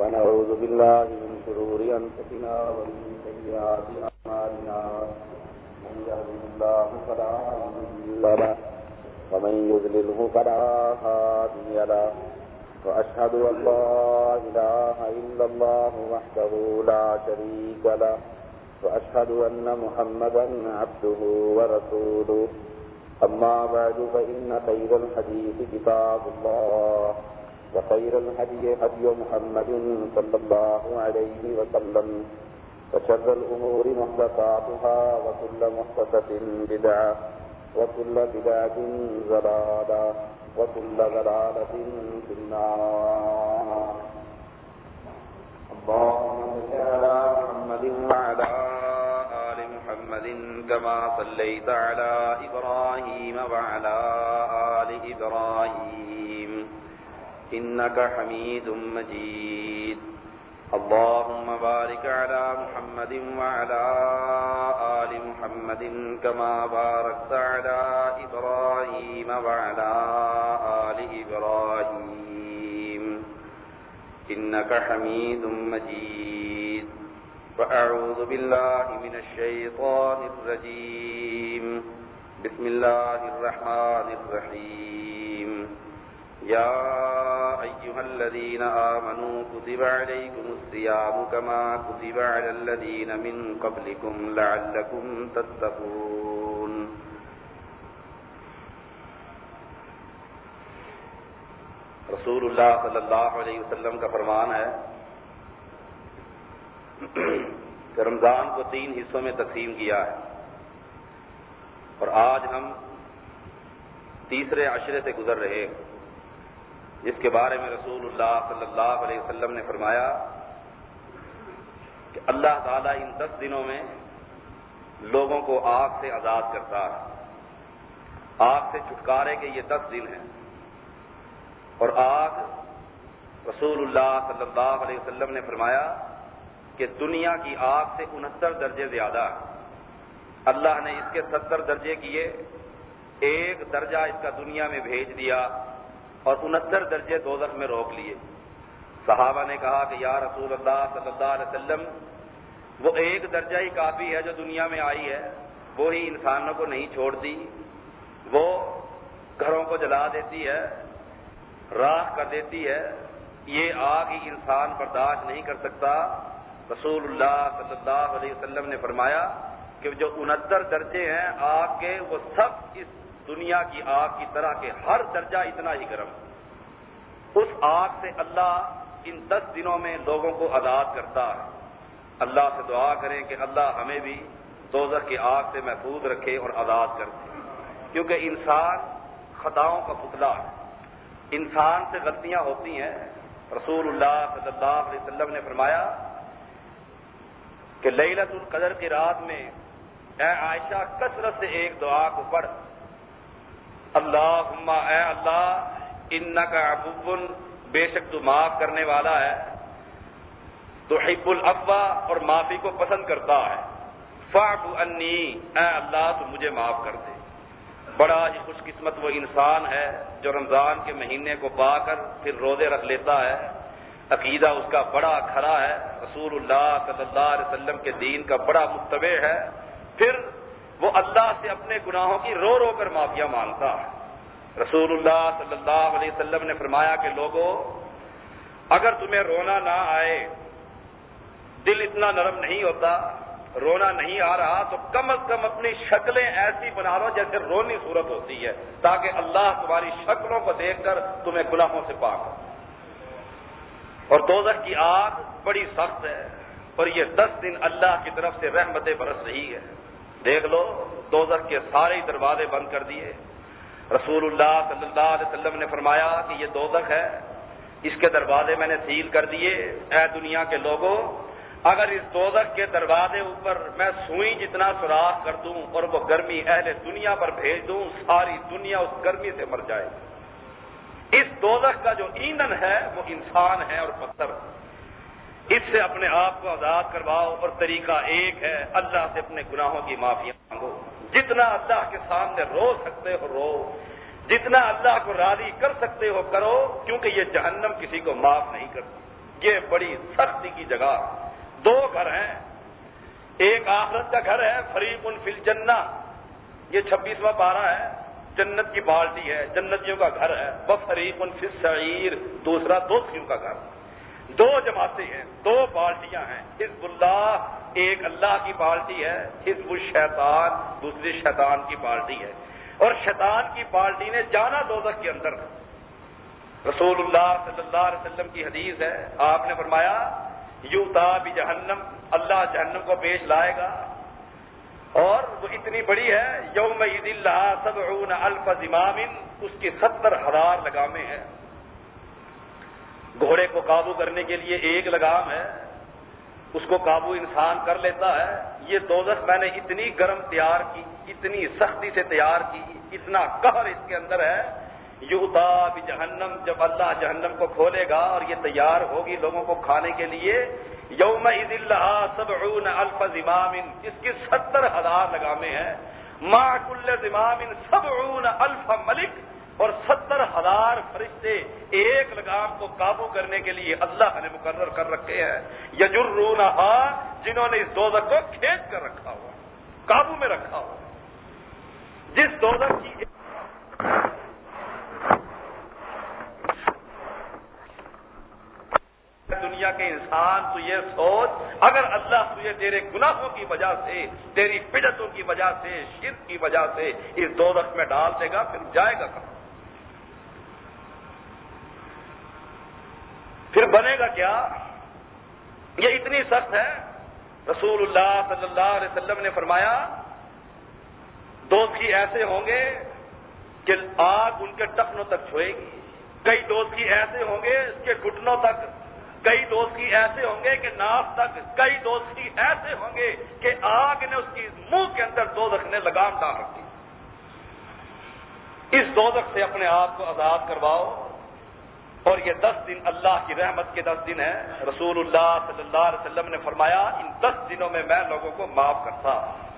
ونعوذ بالله من شرور أنفسنا ومن سيئات أعمالنا من يهده الله فلا مضل له ومن يضلله فلا هادي له وأشهد أن لا إله إلا الله وحده لا شريك له وأشهد أن محمدا عبده ورسوله أما بعد فإن خير الحديث كتاب الله وخير الهدي هدي محمد صلى الله عليه وسلم وشر الأمور محدثاتها وكل محدثة بدعة وكل بدعة ضلالة وكل ضلالة في النار. اللهم صل على محمد وعلى آل محمد كما صليت على إبراهيم وعلى آل إبراهيم إنك حميد مجيد. اللهم بارك على محمد وعلى آل محمد كما باركت على إبراهيم وعلى آل إبراهيم إنك حميد مجيد. وأعوذ بالله من الشيطان الرجيم. بسم الله الرحمن الرحيم. يا أيها الذين آمنوا كتب عليكم الصيام كما كتب على الذين من قبلكم لعلكم تتقون. رسول اللہ صلی اللہ علیہ وسلم کا فرمان ہے کہ رمضان کو 3 حصوں میں تقسیم کیا ہے، اور آج ہم تیسرے عشرے سے گزر رہے ہیں، جس کے بارے میں رسول اللہ صلی اللہ علیہ وسلم نے فرمایا کہ اللہ تعالیٰ ان 10 دنوں میں لوگوں کو آگ سے آزاد کرتا ہے. آگ سے چھٹکارے کے یہ 10 دن ہیں، اور آگ رسول اللہ صلی اللہ علیہ وسلم نے فرمایا کہ دنیا کی آگ سے 69 درجے زیادہ ہے. اللہ نے اس کے 70 درجے کیے، ایک درجہ اس کا دنیا میں بھیج دیا اور 69 درجے دوزخ میں روک لیے. صحابہ نے کہا کہ یا رسول اللہ صلی اللہ علیہ وسلم، وہ ایک درجہ ہی کافی ہے جو دنیا میں آئی ہے، وہی انسانوں کو نہیں چھوڑتی، وہ گھروں کو جلا دیتی ہے، راکھ کر دیتی ہے، یہ آگ ہی انسان برداشت نہیں کر سکتا. رسول اللہ صلی اللہ علیہ وسلم نے فرمایا کہ جو 69 درجے ہیں آگ کے، وہ سب اس دنیا کی آگ کی طرح کے ہر درجہ اتنا ہی گرم. اس آگ سے اللہ ان 10 دنوں میں لوگوں کو آزاد کرتا ہے. اللہ سے دعا کریں کہ اللہ ہمیں بھی دوزخ کی آگ سے محفوظ رکھے اور آزاد کر دے، کیونکہ انسان خطاؤں کا پتلا ہے، انسان سے غلطیاں ہوتی ہیں. رسول اللہ صلی اللہ علیہ وسلم نے فرمایا کہ لیلۃ القدر کی رات میں اے عائشہ کثرت سے ایک دعا کو پڑھ، اللہم اے اللہ انک عفو، بے شک تو معاف کرنے والا ہے، تحب العفو، اور معافی کو پسند کرتا ہے، فاعف عنی، اے اللہ تو مجھے معاف کر دے. بڑا ہی خوش قسمت وہ انسان ہے جو رمضان کے مہینے کو پا کر پھر روزے رکھ لیتا ہے، عقیدہ اس کا بڑا کھرا ہے، رسول اللہ صلی اللہ علیہ وسلم کے دین کا بڑا متبع ہے، پھر وہ اللہ سے اپنے گناہوں کی رو رو کر معافیاں مانگتا ہے. رسول اللہ صلی اللہ علیہ وسلم نے فرمایا کہ لوگوں، اگر تمہیں رونا نہ آئے، دل اتنا نرم نہیں ہوتا، رونا نہیں آ رہا، تو کم از کم اپنی شکلیں ایسی بنا لو جیسے رونی صورت ہوتی ہے، تاکہ اللہ تمہاری شکلوں کو دیکھ کر تمہیں گناہوں سے پاک ہو. اور دوزخ کی آگ بڑی سخت ہے، اور یہ 10 دن اللہ کی طرف سے رحمتیں برس رہی ہے. دیکھ لو دوزخ کے سارے دروازے بند کر دیے. رسول اللہ صلی اللہ علیہ وسلم نے فرمایا کہ یہ دوزخ ہے، اس کے دروازے میں نے سیل کر دیے. اے دنیا کے لوگوں، اگر اس دوزخ کے دروازے اوپر میں سوئی جتنا سوراخ کر دوں اور وہ گرمی اہل دنیا پر بھیج دوں، ساری دنیا اس گرمی سے مر جائے. اس دوزخ کا جو ایندھن ہے وہ انسان ہے اور پتھر. اس سے اپنے آپ کو آزاد کرواؤ، اور طریقہ ایک ہے، اللہ سے اپنے گناہوں کی معافی مانگو. جتنا اللہ کے سامنے رو سکتے ہو رو، جتنا اللہ کو راضی کر سکتے ہو کرو، کیونکہ یہ جہنم کسی کو معاف نہیں کرتی. یہ بڑی سختی کی جگہ. دو گھر ہیں، ایک آخرت کا گھر ہے، فریق فی الجنہ، یہ 26واں پارہ ہے، جنت کی بالٹی ہے، جنتیوں کا گھر ہے. وفریق فی السعیر، دوسرا دوزخیوں کا گھر. دو جماعتیں ہیں، دو بالٹیاں ہیں. حزب اللہ ایک اللہ کی بالٹی ہے، حزب الشیطان دوسری شیطان کی بالٹی ہے. اور شیطان کی بالٹی نے جانا دوزخ کے اندر. رسول اللہ صلی اللہ علیہ وسلم کی حدیث ہے، آپ نے فرمایا یؤتی بجہنم، اللہ جہنم کو پیش لائے گا اور وہ اتنی بڑی ہے، یومئذ لہا 70,000 زمام، اس کی 70,000 لگامیں ہیں. گھوڑے کو قابو کرنے کے لیے ایک لگام ہے، اس کو قابو انسان کر لیتا ہے. یہ دوزخ میں نے اتنی گرم تیار کی، اتنی سختی سے تیار کی، اتنا قہر اس کے اندر ہے. یؤتی بجہنم، جب اللہ جہنم کو کھولے گا اور یہ تیار ہوگی لوگوں کو کھانے کے لیے، یومئذ لہا 70,000 زمام، اس کی 70,000 لگامیں ہیں. مع کل زمام 70,000 ملک، اور 70,000 فرشتے ایک لگام کو قابو کرنے کے لیے اللہ نے مقرر کر رکھے ہیں. یجرونہا، جنہوں نے اس دوزخ کو کھینچ کر رکھا ہوا، قابو میں رکھا ہوا. جس دوزخ کی دنیا کے انسان تو یہ سوچ، اگر اللہ تجھے تیرے گناہوں کی وجہ سے، تیری بدعتوں کی وجہ سے، شرک کی وجہ سے اس دوزخ میں ڈال دے گا، پھر جائے گا کہاں؟ پھر بنے گا کیا؟ یہ اتنی سخت ہے. رسول اللہ صلی اللہ علیہ وسلم نے فرمایا دوزخی ایسے ہوں گے کہ آگ ان کے ٹخنوں تک چھوئے گی. کئی دوزخی ایسے ہوں گے اس کے گھٹنوں تک، کئی دوزخی ایسے ہوں گے کہ ناف تک، کئی دوزخی ایسے ہوں گے کہ آگ نے اس کی منہ کے اندر دوزخ نے لگام ڈال رکھی. اس دوزخ سے اپنے آپ کو آزاد کرواؤ. اور یہ 10 دن اللہ کی رحمت کے 10 دن ہیں. رسول اللہ صلی اللہ علیہ وسلم نے فرمایا ان 10 دنوں میں میں لوگوں کو معاف کرتا.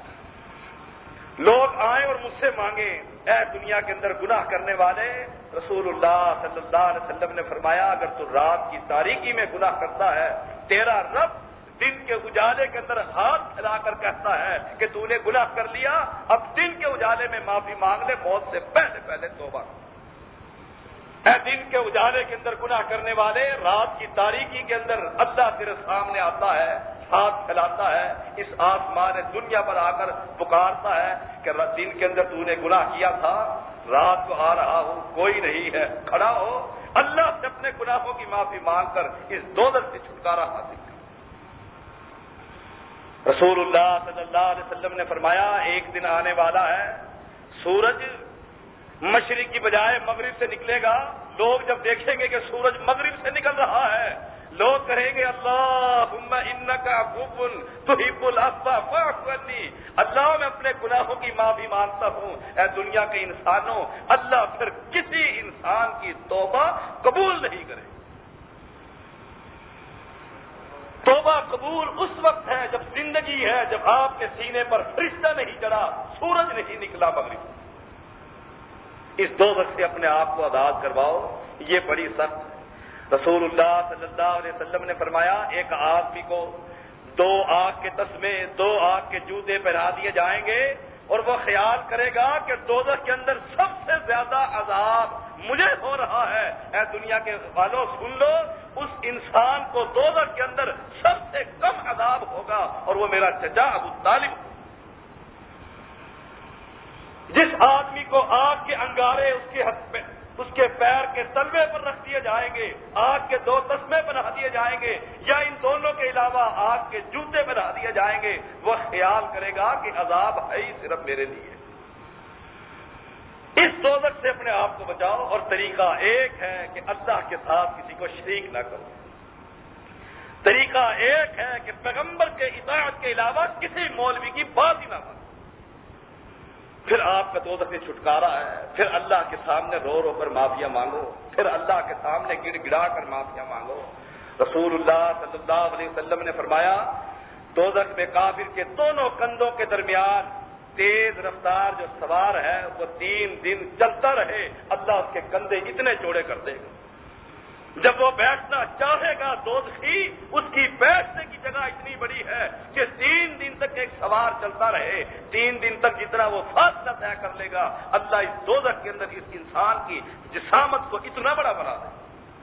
لوگ آئیں اور مجھ سے مانگیں اے دنیا کے اندر گناہ کرنے والے. رسول اللہ صلی اللہ علیہ وسلم نے فرمایا اگر تو رات کی تاریکی میں گناہ کرتا ہے، تیرا رب دن کے اجالے کے اندر ہاتھ پھیلا کر کہتا ہے کہ تو نے گناہ کر لیا، اب دن کے اجالے میں معافی مانگ لے، موت سے پہلے پہلے توبہ. اے دن کے اجالے کے اندر گناہ کرنے والے، رات کی تاریکی کے اندر اللہ تیرے سامنے آتا ہے، ہاتھ پھیلاتا ہے، اس آسمان دنیا پر آ کر پکارتا ہے کہ دن کے اندر تو نے گناہ کیا تھا، رات کو آ رہا ہوں، کوئی نہیں ہے، کھڑا ہو، اللہ سے اپنے گناہوں کی معافی مانگ کر اس دوزخ سے چھٹکارا حاصل کر. رسول اللہ صلی اللہ علیہ وسلم نے فرمایا ایک دن آنے والا ہے، سورج مشرق کی بجائے مغرب سے نکلے گا. لوگ جب دیکھیں گے کہ سورج مغرب سے نکل رہا ہے، لوگ کہیں گے اللہم انک عفو تحب العفو فاعف عنی، اللہ میں اپنے گناہوں کی معافی مانگتا ہوں. اے دنیا کے انسانوں، اللہ پھر کسی انسان کی توبہ قبول نہیں کرے. توبہ قبول اس وقت ہے جب زندگی ہے، جب آپ کے سینے پر فرشتہ نہیں چڑھا، سورج نہیں نکلا مغرب سے. اس دوزخ سے اپنے آپ کو آزاد کرواؤ، یہ بڑی سخت. رسول اللہ صلی اللہ علیہ وسلم نے فرمایا ایک آدمی کو 2 آگ کے تسمے، 2 آگ کے جوتے پہنا دیے جائیں گے اور وہ خیال کرے گا کہ دوزخ کے اندر سب سے زیادہ عذاب مجھے ہو رہا ہے. اے دنیا کے والوں سن لو، اس انسان کو دوزخ کے اندر سب سے کم عذاب ہوگا اور وہ میرا چچا ابو طالب. جس آدمی کو آگ کے انگارے اس کے پیر کے تلوے پر رکھ دیے جائیں گے، آگ کے 2 تسمے بنا دیے جائیں گے، یا ان دونوں کے علاوہ آگ کے جوتے بنا دیے جائیں گے، وہ خیال کرے گا کہ عذاب ہے ہی صرف میرے لیے. اس دوزخ سے اپنے آپ کو بچاؤ. اور طریقہ ایک ہے کہ اللہ کے ساتھ کسی کو شریک نہ کرو. طریقہ ایک ہے کہ پیغمبر کے اطاعت کے علاوہ کسی مولوی کی بات ہی نہ کرو. پھر آپ کا دوزخ سے چھٹکارا ہے. پھر اللہ کے سامنے رو رو کر معافیا مانگو، پھر اللہ کے سامنے گڑ گڑا کر معافیا مانگو. رسول اللہ صلی اللہ علیہ وسلم نے فرمایا دوزخ میں کافر کے دونوں کندھوں کے درمیان تیز رفتار جو سوار ہے وہ 3 دن چلتا رہے، اللہ اس کے کندھے اتنے چوڑے کر دے گا. جب وہ بیٹھنا چاہے گا دوزخی، اس کی بیٹھنے کی جگہ اتنی بڑی ہے کہ 3 دن تک ایک سوار چلتا رہے، 3 دن تک جتنا وہ فاصلہ طے کر لے گا، اللہ اس دوزخ کے اندر اس انسان کی جسامت کو اتنا بڑا بنا دے۔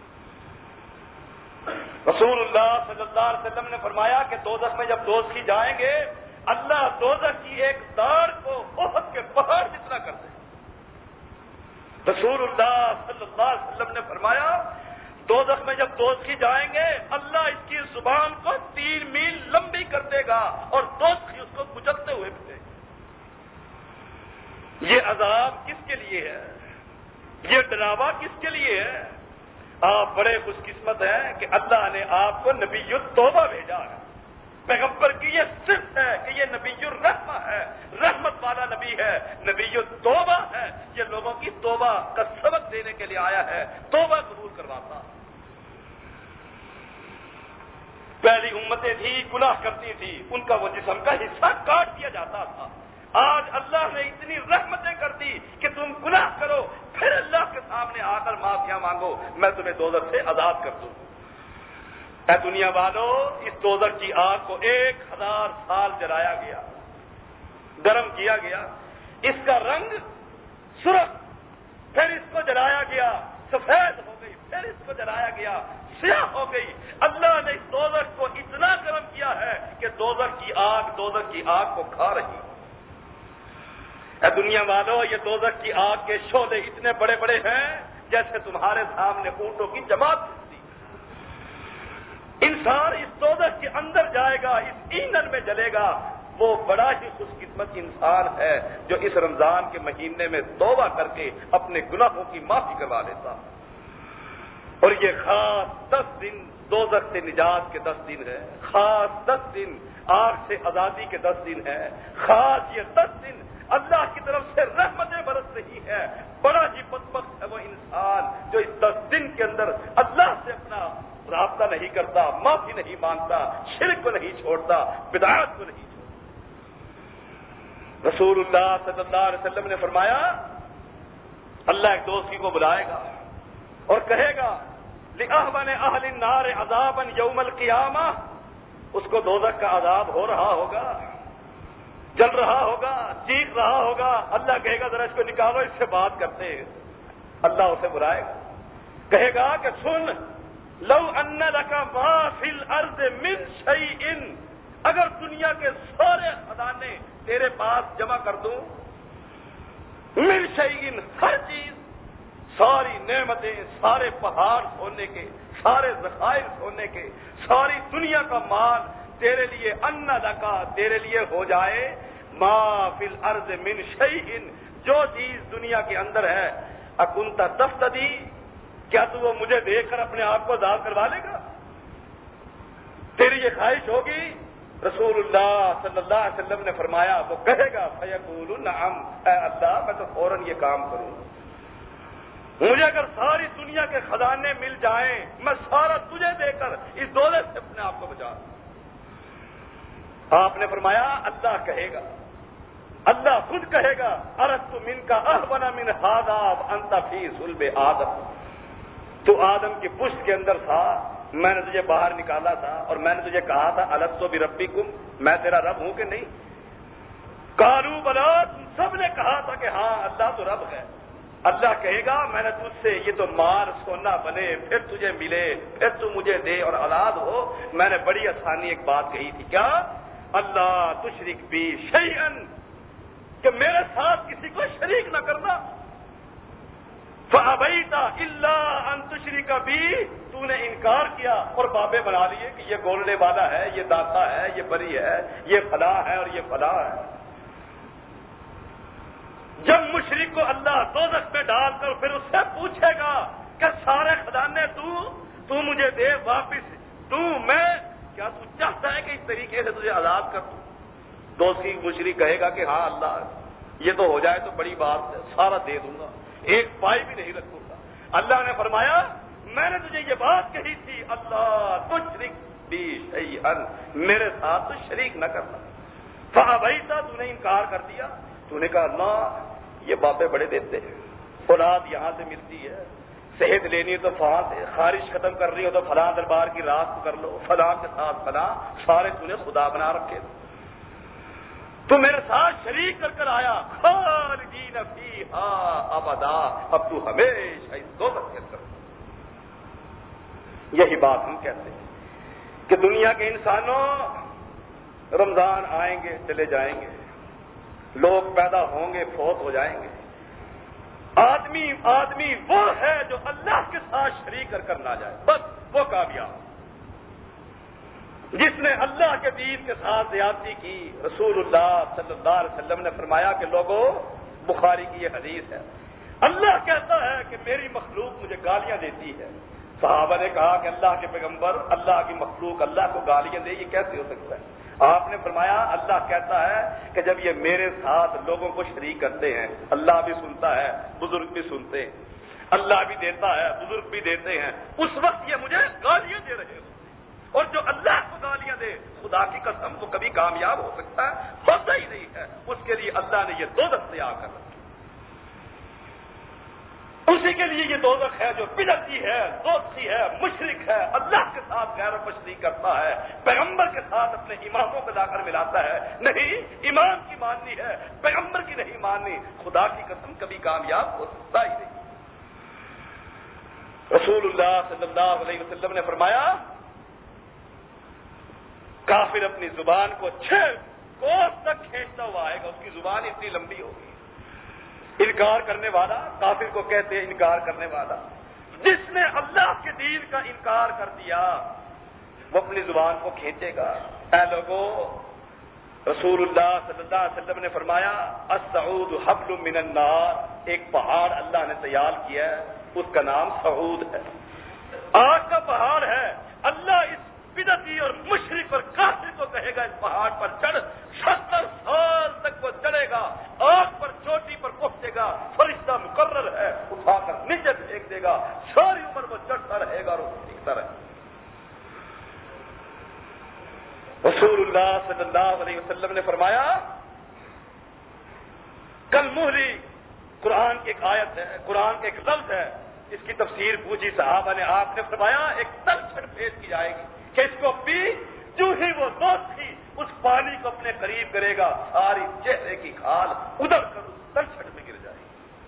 رسول اللہ صلی اللہ علیہ وسلم نے فرمایا کہ دوزخ میں جب دوزخی جائیں گے، اللہ دوزخ کی ایک داڑ کو احد کے پہاڑ جتنا کر دے۔ رسول اللہ صلی اللہ علیہ وسلم نے فرمایا دوزخ میں جب دوزخی جائیں گے، اللہ اس کی زبان کو 3 میل لمبی کر دے گا اور دوزخی اس کو کچلتے ہوئے ملے گا۔ یہ عذاب کس کے لیے ہے؟ یہ ڈراوا کس کے لیے ہے؟ آپ بڑے خوش قسمت ہیں کہ اللہ نے آپ کو نبی التوبہ بھیجا ہے۔ پیغمبر کی یہ صفت ہے کہ یہ نبی الرحمہ ہے، رحمت والا نبی ہے، نبی التوبہ ہے، یہ لوگوں کی توبہ کا سبق دینے کے لیے آیا ہے، توبہ قبول کرواتا۔ پہلی امتیں تھی گناہ کرتی تھی، ان کا وہ جسم کا حصہ کاٹ دیا جاتا تھا۔ آج اللہ نے اتنی رحمتیں کر دی کہ تم گناہ کرو، پھر اللہ کے سامنے آ کر معافیاں مانگو، میں تمہیں دوزخ سے آزاد کر دوں۔ اے دنیا والوں، اس دوزخ کی آگ کو 1000 سال جلایا گیا، گرم کیا گیا، اس کا رنگ سرخ، پھر اس کو جلایا گیا سفید ہو گئی، پھر اس کو جلایا گیا سیاہ ہو گئی۔ اللہ نے اس دوزخ کو اتنا گرم کیا ہے کہ دوزخ کی آگ کو کھا رہی ہے۔ اے دنیا والوں، یہ دوزخ کی آگ کے شعلے اتنے بڑے بڑے ہیں جیسے تمہارے سامنے اونٹوں کی جماعت ہوتی۔ انسان اس دوزخ کے اندر جائے گا، اس ایندھن میں جلے گا، وہ بڑا ہی خوش قسمت انسان ہے جو اس رمضان کے مہینے میں توبہ کر کے اپنے گناہوں کی معافی کروا لیتا۔ اور یہ خاص 10 دن دوزخ سے نجات کے 10 دن ہے، خاص 10 دن آگ سے آزادی کے 10 دن ہے، خاص یہ 10 دن اللہ کی طرف سے رحمتیں برس رہی ہے۔ بڑا ہی بدبخت ہے وہ انسان جو اس 10 دن کے اندر اللہ سے اپنا رابطہ نہیں کرتا، معافی نہیں مانگتا، شرک کو نہیں چھوڑتا، بدعات کو نہیں چھوڑتا۔ رسول اللہ صلی اللہ علیہ وسلم نے فرمایا اللہ ایک دوستی کو بلائے گا اور کہے گا لِأَهْوَنِ أَهْلِ النَّارِ عَذَابًا يَوْمَ الْقِيَامَةِ، اس کو دوزخ کا عذاب ہو رہا ہوگا، جل رہا ہوگا، چیخ رہا ہوگا، اللہ کہے گا ذرا اس کو نکالو، اس سے بات کرتے ہیں۔ اللہ اسے بلائے گا، کہے گا کہ سن لو ان لک ما فی الارض من شیء، اگر دنیا کے سارے خزانے تیرے پاس جمع کر دوں، من شیء، ہر چیز، ساری نعمتیں، سارے پہاڑ سونے کے، سارے ذخائر سونے کے، ساری دنیا کا مال تیرے لیے ان لکا، تیرے لیے ہو جائے ما فی الارض من شیء، جو چیز دنیا کے اندر ہے، اکنت تفتدی، کیا تو وہ مجھے دیکھ کر اپنے آپ کو آزاد کروا لے گا؟ تیری یہ خواہش ہوگی؟ رسول اللہ صلی اللہ علیہ وسلم نے فرمایا وہ کہے گا فیقول نعم، اے اللہ میں تو فوراً یہ کام کروں، مجھے اگر ساری دنیا کے خزانے مل جائیں میں سارا تجھے دے کر اس دولت سے اپنے آپ کو بچا دوں۔ آپ نے فرمایا اللہ کہے گا، اللہ خود کہے گا اردت منک اهون من هذا وانت فی صلب آدم، تو آدم کی پشت کے اندر تھا، میں نے تجھے باہر نکالا تھا اور میں نے تجھے کہا تھا الستو بربکم، میں تیرا رب ہوں کہ نہیں؟ قالوا بلا، تم سب نے کہا تھا کہ ہاں اللہ تو رب ہے۔ اللہ کہے گا میں نے تجھ سے یہ تو مال سونا بنے پھر تجھے ملے پھر تو مجھے دے اور اولاد ہو، میں نے بڑی آسانی ایک بات کہی تھی، کیا؟ اللہ تشرک بی شیئا، کہ میرے ساتھ کسی کو شریک نہ کرنا۔ فَأَبَيْتَ إِلَّا أَن تُشْرِكَ بِي، تو نے انکار کیا اور بابے بنا لیے کہ یہ بولنے والا ہے، یہ داتا ہے، یہ بری ہے، یہ فلاں ہے اور یہ فلاں ہے۔ جب مشرک کو اللہ دوزخ میں ڈال کر پھر اس سے پوچھے گا کہ سارے خزانے تو مجھے دے واپس دوں میں، کیا تو چاہتا ہے کہ اس طریقے سے تجھے آزاد کر دوں؟ دوسری مشرک کہے گا کہ ہاں اللہ یہ تو ہو جائے تو بڑی بات ہے، سارا دے دوں گا، ایک پائی بھی نہیں رکھوں گا۔ اللہ نے فرمایا میں نے تجھے یہ بات کہی تھی اللہ تشرک بی شیئا، میرے ساتھ تو شریک نہ کرنا۔ فابیت، تو نے انکار کر دیا، تو نے کہا اللہ یہ باتیں بڑے دیتے ہیں، اولاد یہاں سے ملتی ہے، صحت لینی ہے تو فلاں سے، خارش ختم کرنی ہو تو فلاں دربار کی رات کو کر لو، فلاں کے ساتھ فلاں، سارے تو نے خدا بنا رکھے، تو میرے ساتھ شریک کر آیا، خالدین فیہا ابدا، اب تو ہمیشہ اس دوزخ کے اندر۔ یہی بات ہم کہتے ہیں کہ دنیا کے انسانوں، رمضان آئیں گے چلے جائیں گے، لوگ پیدا ہوں گے فوت ہو جائیں گے، آدمی وہ ہے جو اللہ کے ساتھ شریک کر نہ جائے، بس وہ کامیاب، جس نے اللہ کے دین کے ساتھ زیادتی کی۔ رسول اللہ صلی اللہ علیہ وسلم نے فرمایا کہ لوگوں، بخاری کی یہ حدیث ہے، اللہ کہتا ہے کہ میری مخلوق مجھے گالیاں دیتی ہے۔ صحابہ نے کہا کہ اللہ کے پیغمبر، اللہ کی مخلوق اللہ کو گالیاں دے، یہ کیسے ہو سکتا ہے؟ آپ نے فرمایا اللہ کہتا ہے کہ جب یہ میرے ساتھ لوگوں کو شریک کرتے ہیں، اللہ بھی سنتا ہے، بزرگ بھی سنتے ہیں، اللہ بھی دیتا ہے، بزرگ بھی دیتے ہیں، اس وقت یہ مجھے گالیاں دے رہے ہو، اور جو اللہ کو گالیاں دے، خدا کی قسم وہ کبھی کامیاب ہو سکتا ہے؟ ہوتا ہی نہیں ہے۔ اس کے لیے اللہ نے یہ دوزخ تیار کر رکھی، اسی کے لیے یہ دوزخ ہے جو بدعتی ہے، دوستی ہے، مشرک ہے، اللہ کے ساتھ غیر مشرک کرتا ہے، پیغمبر کے ساتھ اپنے اماموں کو لا کر ملاتا ہے۔ نہیں، امام کی ماننی ہے، پیغمبر کی نہیں ماننی، خدا کی قسم کبھی کامیاب ہو سکتا ہی نہیں۔ رسول اللہ صلی اللہ علیہ وسلم نے فرمایا کافر اپنی زبان کو 6 کوس تک کھینچتا ہوا آئے گا، اس کی زبان اتنی لمبی ہوگی۔ انکار کرنے والا، کافر کو کہتے ہیں انکار کرنے والا، جس نے اللہ کے دین کا انکار کر دیا وہ اپنی زبان کو کھینچے گا۔ اے لوگوں، رسول اللہ صلی اللہ علیہ وسلم نے فرمایا السعود حبل من النار، ایک پہاڑ اللہ نے تیار کیا ہے، اس کا نام سعود ہے، آگ کا پہاڑ ہے۔ اللہ اس بدعتی اور مشرک اور کافر کو کہے گا اس پہاڑ پر چڑھ، 70 سال تک وہ چڑھے گا، آگ پر چوٹی پر پہنچے گا، فرشتہ مقرر ہے، اٹھا کر نیچے پھینک دے گا، ساری عمر وہ چڑھتا رہے گا اور وہ سیکھتا رہے گا۔ رسول اللہ صلی اللہ علیہ وسلم نے فرمایا کل مہری، قرآن کی ایک آیت ہے، قرآن کا ایک لفظ ہے، اس کی تفسیر پوچھی صحابہ نے، آپ نے فرمایا ایک تلچھٹ پیش کی جائے گی کہ اس کو پی، جو ہی وہ دوست تھی اس پانی کو اپنے قریب کرے گا، ساری چہرے کی کھال ادھر کر اس تلچھٹ میں گر جائے گی۔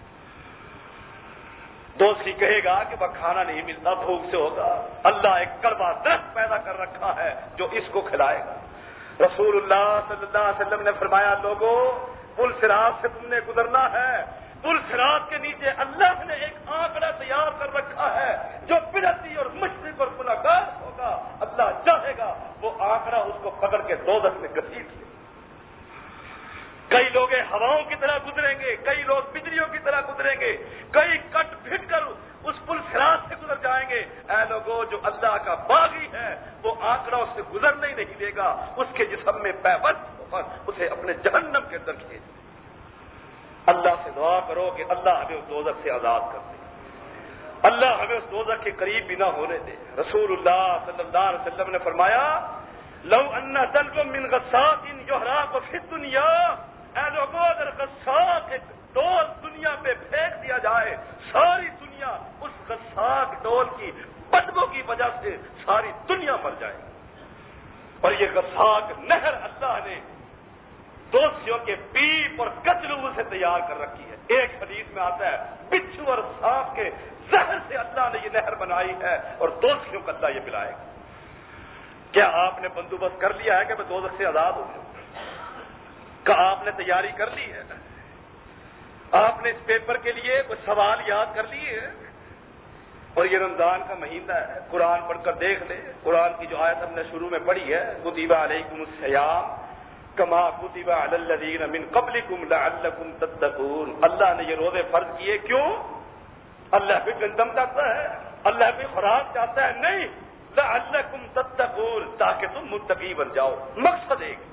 دوست ہی کہے گا کہ وہ کھانا نہیں ملتا، بھوک سے ہوگا، اللہ ایک کڑوا درخت پیدا کر رکھا ہے جو اس کو کھلائے گا۔ رسول اللہ صلی اللہ علیہ وسلم نے فرمایا لوگوں، پل صراط سے تم نے گزرنا ہے، پل صراط کے نیچے اللہ نے ایک آنکڑا تیار کر رکھا ہے، جو بدعتی اور مشرک اور گنہگار ہوگا اللہ چاہے گا وہ آنکڑا اس کو پکڑ کے دوزخ میں گھسیٹ لے۔ کئی لوگ ہواؤں کی طرح گزریں گے، کئی لوگ بجلیوں کی طرح گزریں گے، کئی کٹ پھٹ کر اس پل صراط سے گزر جائیں گے۔ اے لوگوں، جو اللہ کا باغی ہے وہ آنکڑا اس سے گزرنے ہی نہیں دے گا، اس کے جسم میں پیوست ہوگا، اسے اپنے جہنم کے اندر کھینچ۔ اللہ سے دعا کرو کہ اللہ ہمیں اس دوزخ سے آزاد کر دے، اللہ ہمیں اس دوزخ کے قریب بھی نہ ہونے دے۔ رسول اللہ صلی اللہ علیہ وسلم نے فرمایا لو ان دلو من غساق یحرق فی الدنیا، اے لوگوں اگر غساق ایک ڈول دنیا پہ پھینک دیا جائے، ساری دنیا اس غساق ڈول کی بدبو کی وجہ سے ساری دنیا مر جائے گی۔ اور یہ غساق نہر اللہ نے دوسیوں کے پیپ اور کچلو سے تیار کر رکھی ہے۔ ایک حدیث میں آتا ہے بچھو اور سانپ کے زہر سے اللہ نے یہ نہر بنائی ہے اور دوسیوں کو اللہ یہ پلائے گا۔ کیا آپ نے بندوبست کر لیا ہے کہ میں دوزخ سے آزاد ہو جاؤں؟ کیا آپ نے تیاری کر لی ہے؟ آپ نے اس پیپر کے لیے کچھ سوال یاد کر لیے؟ اور یہ رمضان کا مہینہ ہے، قرآن پڑھ کر دیکھ لے، قرآن کی جو آیت ہم نے شروع میں پڑھی ہے کتب علیکم الصیام کما کتب علی الذین من قبلکم لعلکم تتقون، اللہ نے یہ روزے فرض کیے، کیوں؟ اللہ بھی گندم چاہتا ہے، اللہ بھی خوراک چاہتا ہے؟ نہیں، لعلکم تتقون، تاکہ تم متقی بن جاؤ۔ مقصد ایک،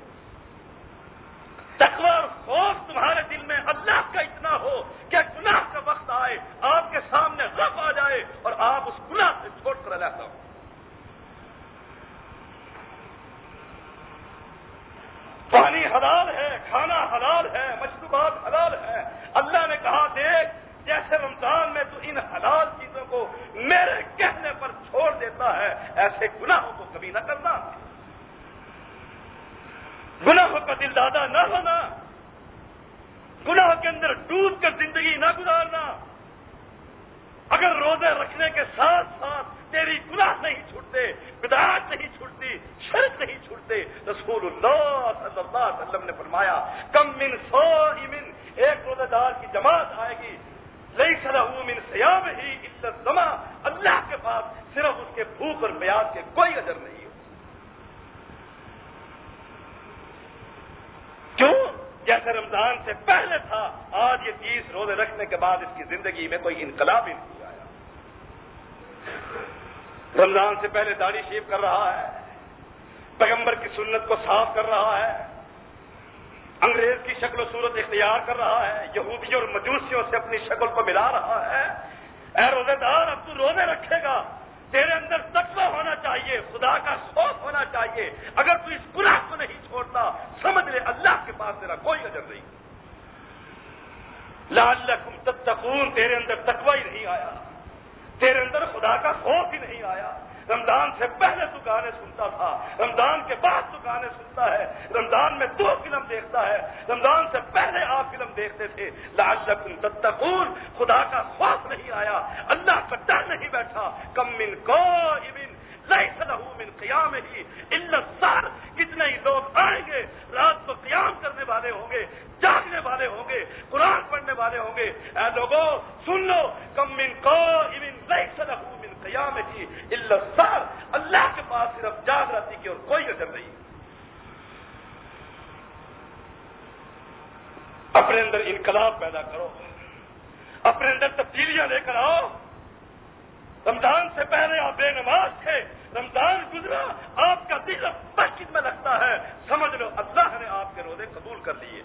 تقوی اور خوف تمہارے دل میں اللہ کا اتنا ہو کہ گناہ کا وقت آئے، آپ کے سامنے غم آ جائے اور آپ اس گناہ سے چھوڑ کر علیحدہ ہو۔ پانی حلال ہے، کھانا حلال ہے، مشروبات حلال ہے۔ اللہ نے کہا دیکھ جیسے رمضان میں تو ان حلال چیزوں کو میرے کہنے پر چھوڑ دیتا ہے، ایسے گناہوں کو کبھی نہ کرنا، گناہوں کا دل دادا نہ ہونا، گناہ کے اندر ڈوب کر زندگی نہ گزارنا۔ اگر روزے رکھنے کے ساتھ ساتھ تیری گناہ نہیں چھوٹتے، بدعات نہیں چھوٹتی، شرک نہیں چھوٹتے، رسول اللہ صلی اللہ علیہ وسلم نے فرمایا کم من صائم، ایک روزہ دار کی جماعت آئے گی، لیس لہ من صیامہ الا الظما، اللہ کے پاس صرف اس کے بھوک اور پیاس کے کوئی اجر نہیں ہو۔ کیوں؟ جیسے رمضان سے پہلے تھا، آج یہ 30 روزے رکھنے کے بعد اس کی زندگی میں کوئی انقلاب ہی نہیں آیا۔ رمضان سے پہلے داڑھی شیو کر رہا ہے، پیغمبر کی سنت کو صاف کر رہا ہے، انگریز کی شکل و صورت اختیار کر رہا ہے، یہودیوں اور مجوسیوں سے اپنی شکل کو ملا رہا ہے۔ اے روزے دار، اب تو روزے رکھے گا، تیرے اندر تقویٰ ہونا چاہیے، خدا کا خوف ہونا چاہیے۔ اگر تو اس گناہ کو نہیں چھوڑتا، سمجھ لے اللہ کے پاس تیرا کوئی اجر نہیں۔ لعلکم تتقون، تیرے اندر تقویٰ ہی نہیں آیا، تیرے اندر خدا کا خوف ہی نہیں آیا۔ رمضان سے پہلے تو گانے سنتا تھا، رمضان کے بعد تو گانے سنتا ہے، رمضان میں 2 فلم دیکھتا ہے، رمضان سے پہلے آپ فلم دیکھتے تھے۔ لعلکم تتقون، خدا کا خوف نہیں آیا، اللہ کا ڈر نہیں بیٹھا۔ کم من قائم لیس لہ من قیامہ الا السحر، کتنے ہی لوگ آئیں گے، رات کو قیام کرنے والے ہوں گے، جاگنے والے ہوں گے، قرآن پڑھنے والے ہوں گے۔ اے لوگوں سن لو، کم من قائم لیس لہ من قیامہ الا السحر، اللہ کے پاس صرف جاگ رہتی کی اور کوئی اجر نہیں۔ اپنے اندر انقلاب پیدا کرو، اپنے اندر تبدیلیاں لے کر آؤ۔ رمضان سے پہلے آپ بے نماز تھے، رمضان گزرا، آپ کا دل مسجد میں لگتا ہے، سمجھ لو اللہ نے آپ کے روزے قبول کر لیے۔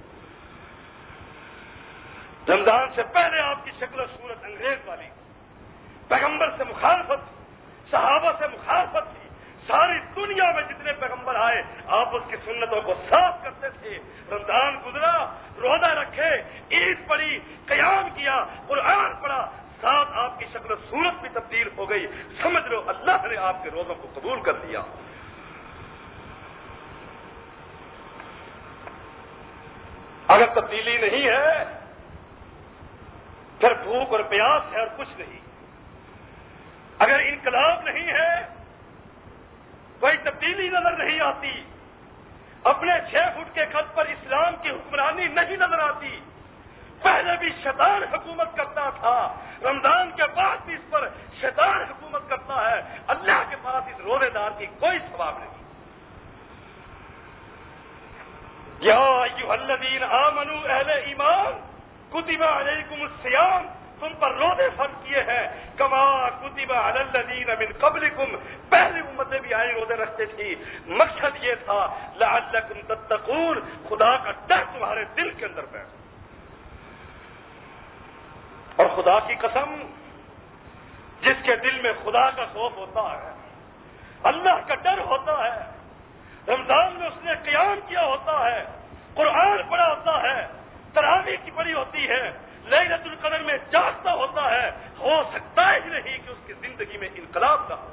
رمضان سے پہلے آپ کی شکل و صورت انگریز والی، پیغمبر سے مخالفت، صحابہ سے مخالفت تھی، ساری دنیا میں جتنے پیغمبر آئے آپ اس کی سنتوں کو صاف کرتے تھے۔ رمضان گزرا، روزہ رکھے، عید پڑھی، قیام کیا، قرآن پڑھا، ساتھ آپ کی شکل و صورت بھی تبدیل ہو گئی، سمجھ لو اللہ نے آپ کے روزوں کو قبول کر لیا۔ اگر تبدیلی نہیں ہے پھر بھوک اور پیاس ہے اور کچھ نہیں۔ اگر انقلاب نہیں ہے، کوئی تبدیلی نظر نہیں آتی، اپنے 6 فٹ کے خط پر اسلام کی حکمرانی نہیں نظر آتی۔ پہلے بھی شیطان حکومت کرتا تھا، رمضان کے بعد بھی اس پر شیطان حکومت کرتا ہے، اللہ کے پاس اس روزے دار کی کوئی ثواب نہیں۔ یا ایھا الذین آمنوا، اہل ایمان، کتب علیکم الصیام، تم پر روزے فرض کیے ہیں، کما کتب علی الذین من قبلکم، پہلی امتیں بھی آئی روزے رکھتے تھی، مقصد یہ تھا لعلکم تتقون، خدا کا ڈر تمہارے دل کے اندر بیٹھے۔ اور خدا کی قسم، جس کے دل میں خدا کا خوف ہوتا ہے، اللہ کا ڈر ہوتا ہے، رمضان میں اس نے قیام کیا ہوتا ہے، قرآن پڑھا ہوتا ہے، تراویح کی پڑھی ہوتی ہے، لیلۃ القدر میں جاگتا ہوتا ہے، ہو سکتا ہی نہیں کہ اس کی زندگی میں انقلاب نہ ہو۔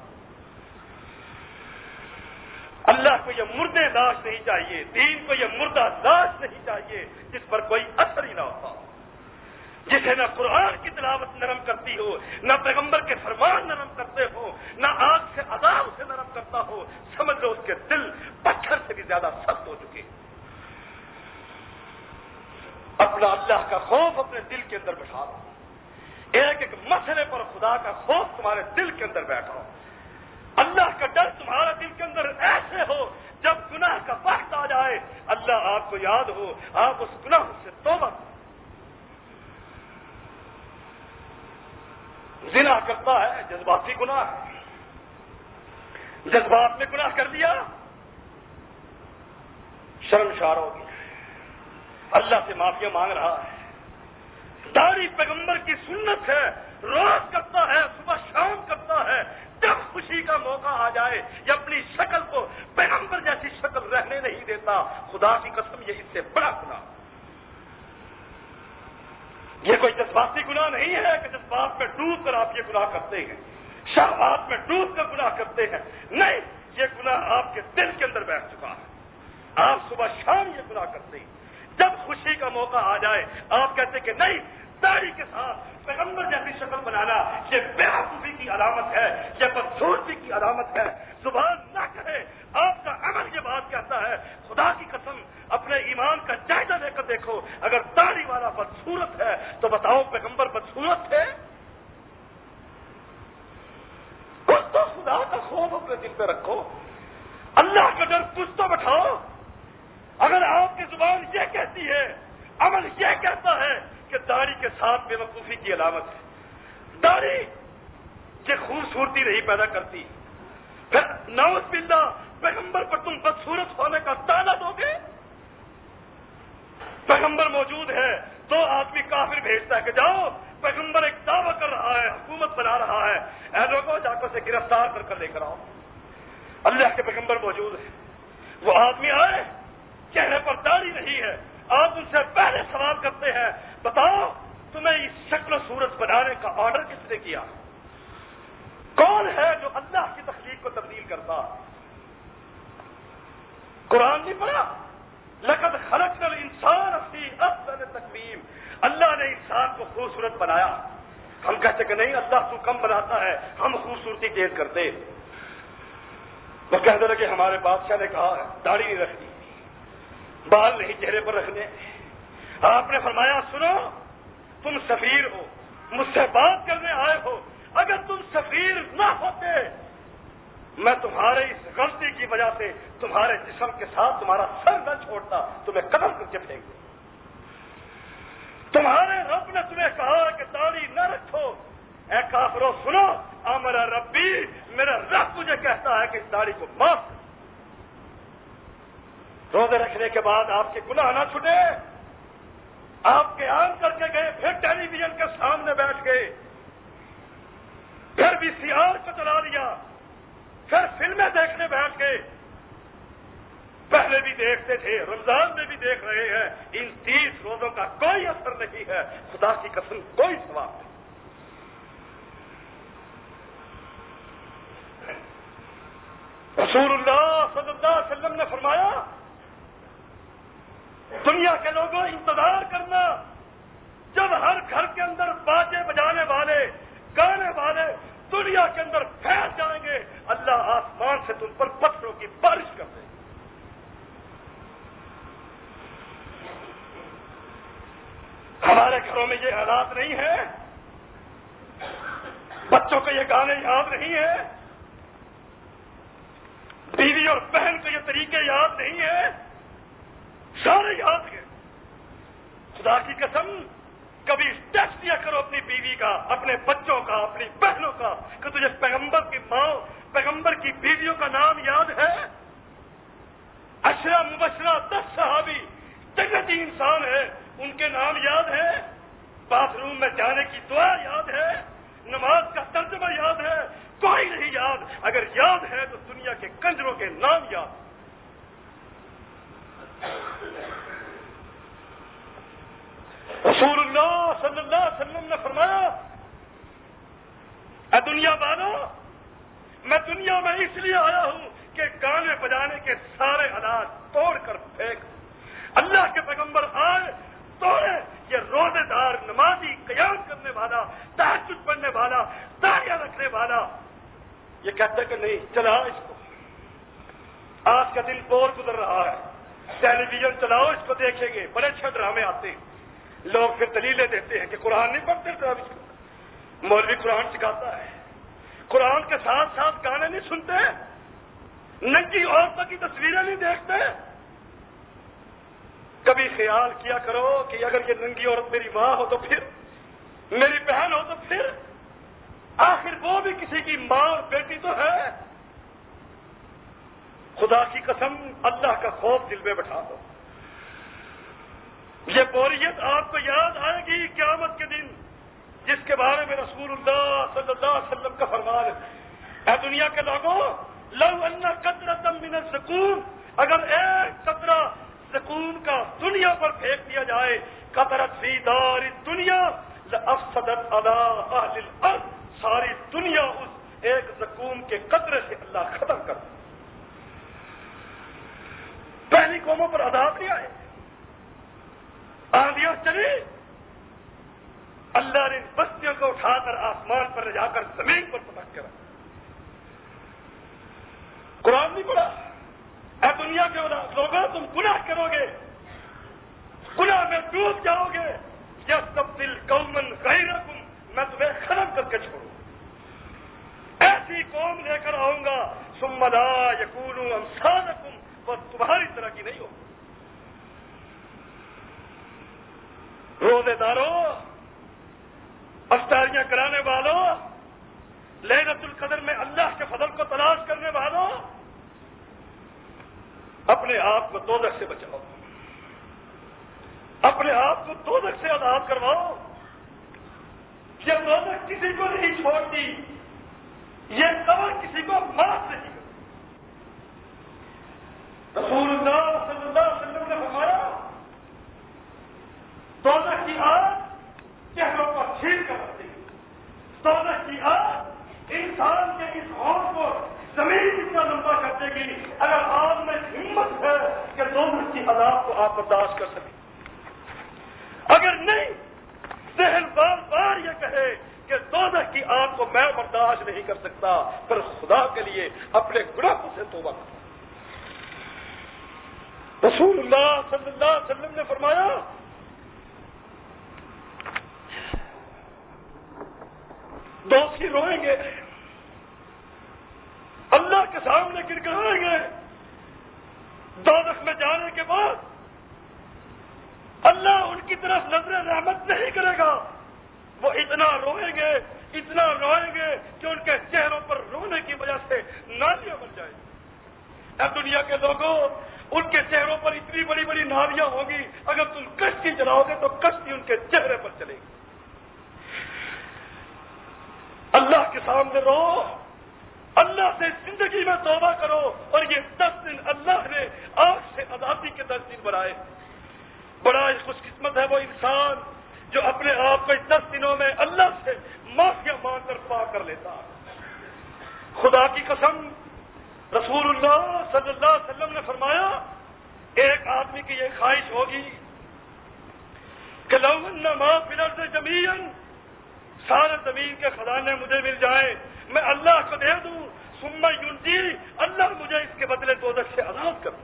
اللہ کو یہ مردے لاش نہیں چاہیے، دین کو یہ مردہ لاش نہیں چاہیے جس پر کوئی اثر ہی نہ ہوتا، جسے نہ قرآن کی تلاوت نرم کرتی ہو، نہ پیغمبر کے فرمان نرم کرتے ہو، نہ آگ سے عذاب سے نرم کرتا ہو، سمجھ لو اس کے دل پتھر سے بھی زیادہ سخت ہو چکے۔ اپنا اللہ کا خوف اپنے دل کے اندر بٹھا دو، ایک ایک مسئلے پر خدا کا خوف تمہارے دل کے اندر بیٹھا، اللہ کا ڈر تمہارے دل کے اندر ایسے ہو جب گناہ کا وقت آ جائے اللہ آپ کو یاد ہو، آپ اس گناہ سے توبہ کرو۔ زنا کرتا ہے، جذباتی گناہ ہے، جذبات میں گناہ کر لیا، شرمشار ہو گیا، اللہ سے معافی مانگ رہا ہے، داڑھی پیغمبر کی سنت ہے، روز کرتا ہے، صبح شام کرتا ہے، جب خوشی کا موقع آ جائے یہ اپنی شکل کو پیغمبر جیسی شکل رہنے نہیں دیتا، خدا کی قسم یہ اس سے بڑا گناہ۔ یہ کوئی جذباتی گناہ نہیں ہے کہ جذبات میں ڈوب کر آپ یہ گناہ کرتے ہیں، شہوات میں ڈوب کر گناہ کرتے ہیں، نہیں، یہ گناہ آپ کے دل کے اندر بیٹھ چکا ہے، آپ صبح شام یہ گناہ کرتے ہیں۔ جب خوشی کا موقع آ جائے آپ کہتے کہ نہیں، داڑھی کے ساتھ پیغمبر جیسی شکل بنانا یہ بے وقوفی کی علامت ہے، یہ بدصورتی کی علامت ہے۔ زبان نہ کہے، آپ کا عمل یہ بات کہتا ہے۔ خدا کی قسم اپنے ایمان کا جائزہ لے کر دیکھو، اگر داڑھی والا بدصورت ہے تو بتاؤ پیغمبر بدصورت تھے؟ کچھ تو خدا کا خوف اپنے دل پہ رکھو، اللہ کا ڈر کچھ تو بٹھاؤ۔ اگر آپ کی زبان یہ کہتی ہے، عمل یہ کہتا ہے کہ داڑھی کے ساتھ بے وقوفی کی علامت ہے، داڑھی یہ خوبصورتی نہیں پیدا کرتی، پھر نعوذ باللہ پیغمبر پر تم بدصورت ہونے کا تانا دو گے؟ پیغمبر موجود ہے تو آدمی کافر بھیجتا ہے کہ جاؤ، پیغمبر ایک دعویٰ کر رہا ہے، حکومت بنا رہا ہے، اے لوگوں جا کر سے گرفتار کر لے کر آؤ۔ اللہ کے پیغمبر موجود ہے، وہ آدمی آئے، چہرے پر داڑھی نہیں ہے، آپ ان سے پہلے سوال کرتے ہیں، بتاؤ تمہیں اس شکل و صورت بنانے کا آرڈر کس نے کیا؟ کون ہے جو اللہ کی تخلیق کو تبدیل کرتا؟ قرآن نہیں پڑھا؟ لقد خلقنا الانسان فی احسن تقویم، اللہ نے انسان کو خوبصورت بنایا۔ ہم کہتے کہ نہیں، اللہ تو کم بناتا ہے، ہم خوبصورتی تیز کرتے۔ وہ کہنے لگے ہمارے بادشاہ نے کہا ہے داڑھی نہیں رکھنی، بال نہیں چہرے پر رکھنے۔ آپ نے فرمایا سنو، تم سفیر ہو، مجھ سے بات کرنے آئے ہو، اگر تم سفیر نہ ہوتے میں تمہارے اس غلطی کی وجہ سے تمہارے جسم کے ساتھ تمہارا سر نہ چھوڑتا، تمہیں قتل کر کے پھینک دوں۔ تمہارے رب نے تمہیں کہا کہ داڑھی نہ رکھو، اے کافرو سنو، امر ربی، میرا رب مجھے کہتا ہے کہ اس داڑھی کو معاف کر۔ روزے رکھنے کے بعد آپ کے گناہ نہ چھٹے، آپ قیام کر کے گئے، پھر ٹیلی ویژن کے سامنے بیٹھ گئے، پھر بھی سیار کو چلا لیا، پھر فلمیں دیکھنے بیٹھ گئے۔ پہلے بھی دیکھتے تھے، رمضان میں بھی دیکھ رہے ہیں، ان 30 روزوں کا کوئی اثر نہیں ہے، خدا کی قسم کوئی ثواب نہیں۔ رسول اللہ صلی اللہ علیہ وسلم نے فرمایا دنیا کے لوگوں انتظار کرنا، جب ہر گھر کے اندر باجے بجانے والے، گانے والے دنیا کے اندر پھیل جائیں گے، اللہ آسمان سے تم پر پتھروں کی بارش کر دے۔ ہمارے گھروں میں یہ حالات نہیں ہے، بچوں کو یہ گانے یاد نہیں ہے، بیوی اور بہن کو یہ طریقے یاد نہیں ہے، سارے یاد ہیں۔ خدا کی قسم کبھی ٹیسٹ دیا کرو اپنی بیوی کا، اپنے بچوں کا، اپنی بہنوں کا، کہ تجھے پیغمبر کی ماں، پیغمبر کی بیویوں کا نام یاد ہے؟ 10 مبشرہ 10 صحابی جنتی انسان ہے، ان کے نام یاد ہے؟ باتھ روم میں جانے کی دعا یاد ہے؟ نماز کا ترجمہ یاد ہے؟ کوئی نہیں یاد۔ اگر یاد ہے تو دنیا کے کنجروں کے نام یاد۔ رسول اللہ صلی اللہ علیہ وسلم نے فرمایا اے دنیا والو، میں دنیا میں اس لیے آیا ہوں کہ گانے بجانے کے سارے آلات توڑ کر پھینک۔ اللہ کے پیغمبر آئے توڑے، یہ روزے دار، نمازی، قیام کرنے والا، تہجد پڑھنے والا، داڑیاں رکھنے والا یہ کہتا ہے کہ نہیں، چلا اس کو، آج کا دن بور گزر رہا ہے، ٹیلی ویژن چلاؤ، اس کو دیکھیں گے، بڑے اچھے ڈرامے آتے ہیں، لوگ پھر دلیلیں دیتے ہیں کہ قرآن نہیں پڑھتے، مولوی قرآن سکھاتا ہے، قرآن کے ساتھ ساتھ گانے نہیں سنتے، ننگی عورتوں کی تصویریں نہیں دیکھتے۔ کبھی خیال کیا کرو کہ اگر یہ ننگی عورت میری ماں ہو تو پھر، میری بہن ہو تو پھر، آخر وہ بھی کسی کی ماں اور بیٹی تو ہے۔ خدا کی قسم اللہ کا خوف دل میں بٹھا دو۔ یہ بوریت آپ کو یاد آئے گی قیامت کے دن، جس کے بارے میں رسول اللہ صلی اللہ علیہ وسلم کا فرمان ہے، اے دنیا کے لوگوں، لو ان قطرۃ من السکون، اگر ایک قطرہ سکون کا دنیا پر پھینک دیا جائے، قطرۃ فی دار الدنیا الدنیا لافسدت علی اہل الارض، ساری دنیا اس ایک زقوم کے قطرے سے اللہ ختم کر دے۔ پہلی قوموں پر عذاب نہیں آئے، آندیاں چلی، اللہ نے ان بستیوں کو اٹھا کر آسمان پر لے جا کر زمین پر پٹک کر قرآن نہیں پڑھا؟ اے دنیا کے لوگوں، تم گناہ کرو گے، گناہ میں ڈوب جاؤ گے، یستبدل قوما غیرکم، میں تمہیں ختم کر کے چھوڑوں، ایسی قوم لے کر آؤں گا، ثم لا یکونوا امثالکم، وہ تمہاری طرح کی نہیں ہوگی۔ روزے داروں، افطاریاں کرانے والوں، لیلۃ القدر میں اللہ کے فضل کو تلاش کرنے والوں، اپنے آپ کو دوزخ سے بچاؤ، اپنے آپ کو دوزخ سے آزاد کرواؤ۔ یہ دوزخ کسی کو نہیں چھوڑتی، یہ قبر کسی کو معاف نہیں کرتی۔ رسول اللہ صلی اللہ علیہ وسلم نے فرمایا، دوزخ کی آگ چہروں پر چھین کر رکھتی ہے، دوزخ کی آگ انسان کے اس ہونٹ کو زمین اتنا لمبا کر دے گی اگر آپ میں ہمت ہے کہ دوزخ کی عذاب کو آپ برداشت کر سکیں۔ اگر نہیں، ذہن بار بار یہ کہے کہ دوزخ کی آگ کو میں برداشت نہیں کر سکتا، پر خدا کے لیے اپنے گناہوں سے توبہ کرتا۔ رسول اللہ صلی اللہ علیہ وسلم نے فرمایا، دوستی روئیں گے، اللہ کے سامنے گڑگڑائیں گے، دوزخ میں جانے کے بعد اللہ ان کی طرف نظر رحمت نہیں کرے گا، وہ اتنا روئیں گے، اتنا روئیں گے کہ ان کے چہروں پر رونے کی وجہ سے نالیاں بن جائیں گی۔ اے دنیا کے لوگوں، ان کے چہروں پر اتنی بڑی بڑی نالیاں ہوں گی، اگر تم کشتی چلاؤ گے تو کشتی ان کے چہرے پر چلے گی۔ اللہ کے سامنے رو، اللہ سے زندگی میں توبہ کرو، اور یہ 10 دن اللہ نے آگ سے آزادی کے 10 دن بنائے۔ بڑا خوش قسمت ہے وہ انسان جو اپنے آپ کو 10 دنوں میں اللہ سے معافیاں مانگ کر پاک کر لیتا۔ خدا کی قسم، رسول اللہ صلی اللہ علیہ وسلم نے فرمایا، ایک آدمی کی یہ خواہش ہوگی کہ لو ان ما فی الارض جمیعا، سارے زمین کے خزانے مجھے مل جائیں، میں اللہ کو دے دوں، ثم ینجی، اللہ مجھے اس کے بدلے دوزخ سے آزاد کر دے۔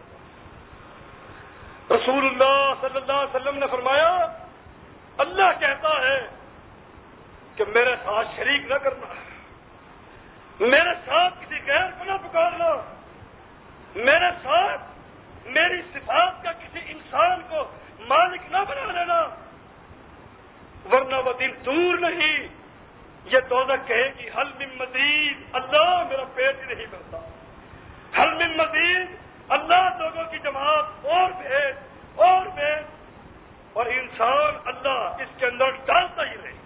رسول اللہ صلی اللہ علیہ وسلم نے فرمایا، اللہ کہتا ہے کہ میرے ساتھ شریک نہ کرنا، میرے ساتھ کسی غیر کو نہ پکارنا، میرے ساتھ میری صفات کا کسی انسان کو مالک نہ بنا لینا، ورنہ وہ دن دور نہیں یہ دوزخ کہے گی حل من مزید، اللہ میرا پیٹ ہی نہیں بھرتا، حل من مزید، اللہ لوگوں کی جماعت اور بھیج اور بھیج، اور انسان اللہ اس کے اندر ڈالتا ہی رہے۔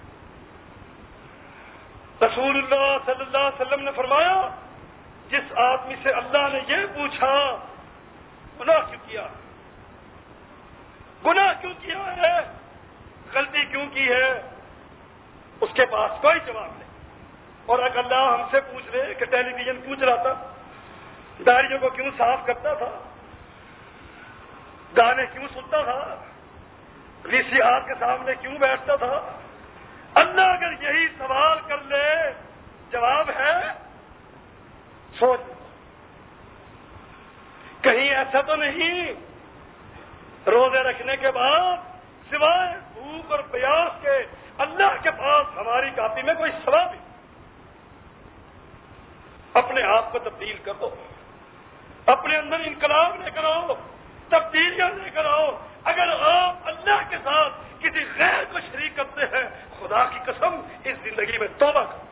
رسول اللہ صلی اللہ علیہ وسلم نے فرمایا، جس آدمی سے اللہ نے یہ پوچھا گناہ کیوں کیا، گناہ کیوں کیا ہے، غلطی کیوں کی ہے، اس کے پاس کوئی جواب نہیں۔ اور اگر اللہ ہم سے پوچھ لے کہ ٹیلی ویژن کیوں چلاتا، داڑھیوں کو کیوں صاف کرتا تھا، گانے کیوں سنتا تھا، VCR کے سامنے کیوں بیٹھتا تھا، اللہ اگر یہی سوال کر لے جواب ہے، سوچ کہیں ایسا تو نہیں روزے رکھنے کے بعد سوائے بھوک اور پیاس کے اللہ کے پاس ہماری کاپی میں کوئی ثواب نہیں۔ اپنے آپ کو تبدیل کر دو، اپنے اندر انقلاب لے کر آؤ، تبدیلیاں لے کر آؤ۔ اگر آپ اللہ کے ساتھ کسی غیر کو شریک کرتے ہیں، خدا کی قسم اس زندگی میں توبہ کرو۔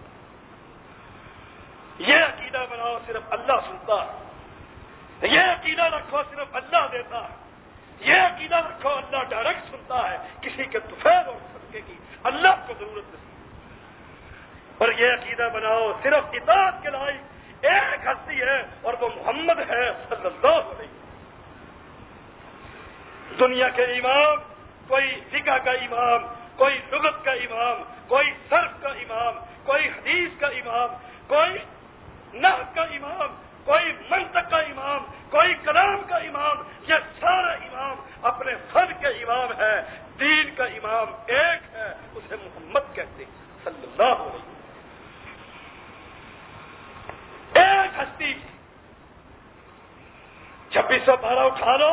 یہ عقیدہ بناؤ صرف اللہ سنتا ہے، یہ عقیدہ رکھو صرف اللہ دیتا ہے، یہ عقیدہ رکھو اللہ ڈائریکٹ سنتا ہے، کسی کے طفیل اور صدقے کی اللہ کو ضرورت نہیں۔ اور یہ عقیدہ بناؤ صرف اطاعت کے لائق ایک ہستی ہے اور وہ محمد ہے صلی اللہ علیہ وسلم۔ دنیا کے امام، کوئی فقہ کا امام، کوئی لغت کا امام، کوئی صرف کا امام، کوئی حدیث کا امام، کوئی نحو کا امام، کوئی منطق کا امام، کوئی کلام کا امام، یہ سارا امام اپنے فن کے امام ہے. دین کا امام ایک ہے، اسے محمد کہتے ہیں صلی اللہ علیہ وسلم. ایک ہستی 2612 اٹھا لو.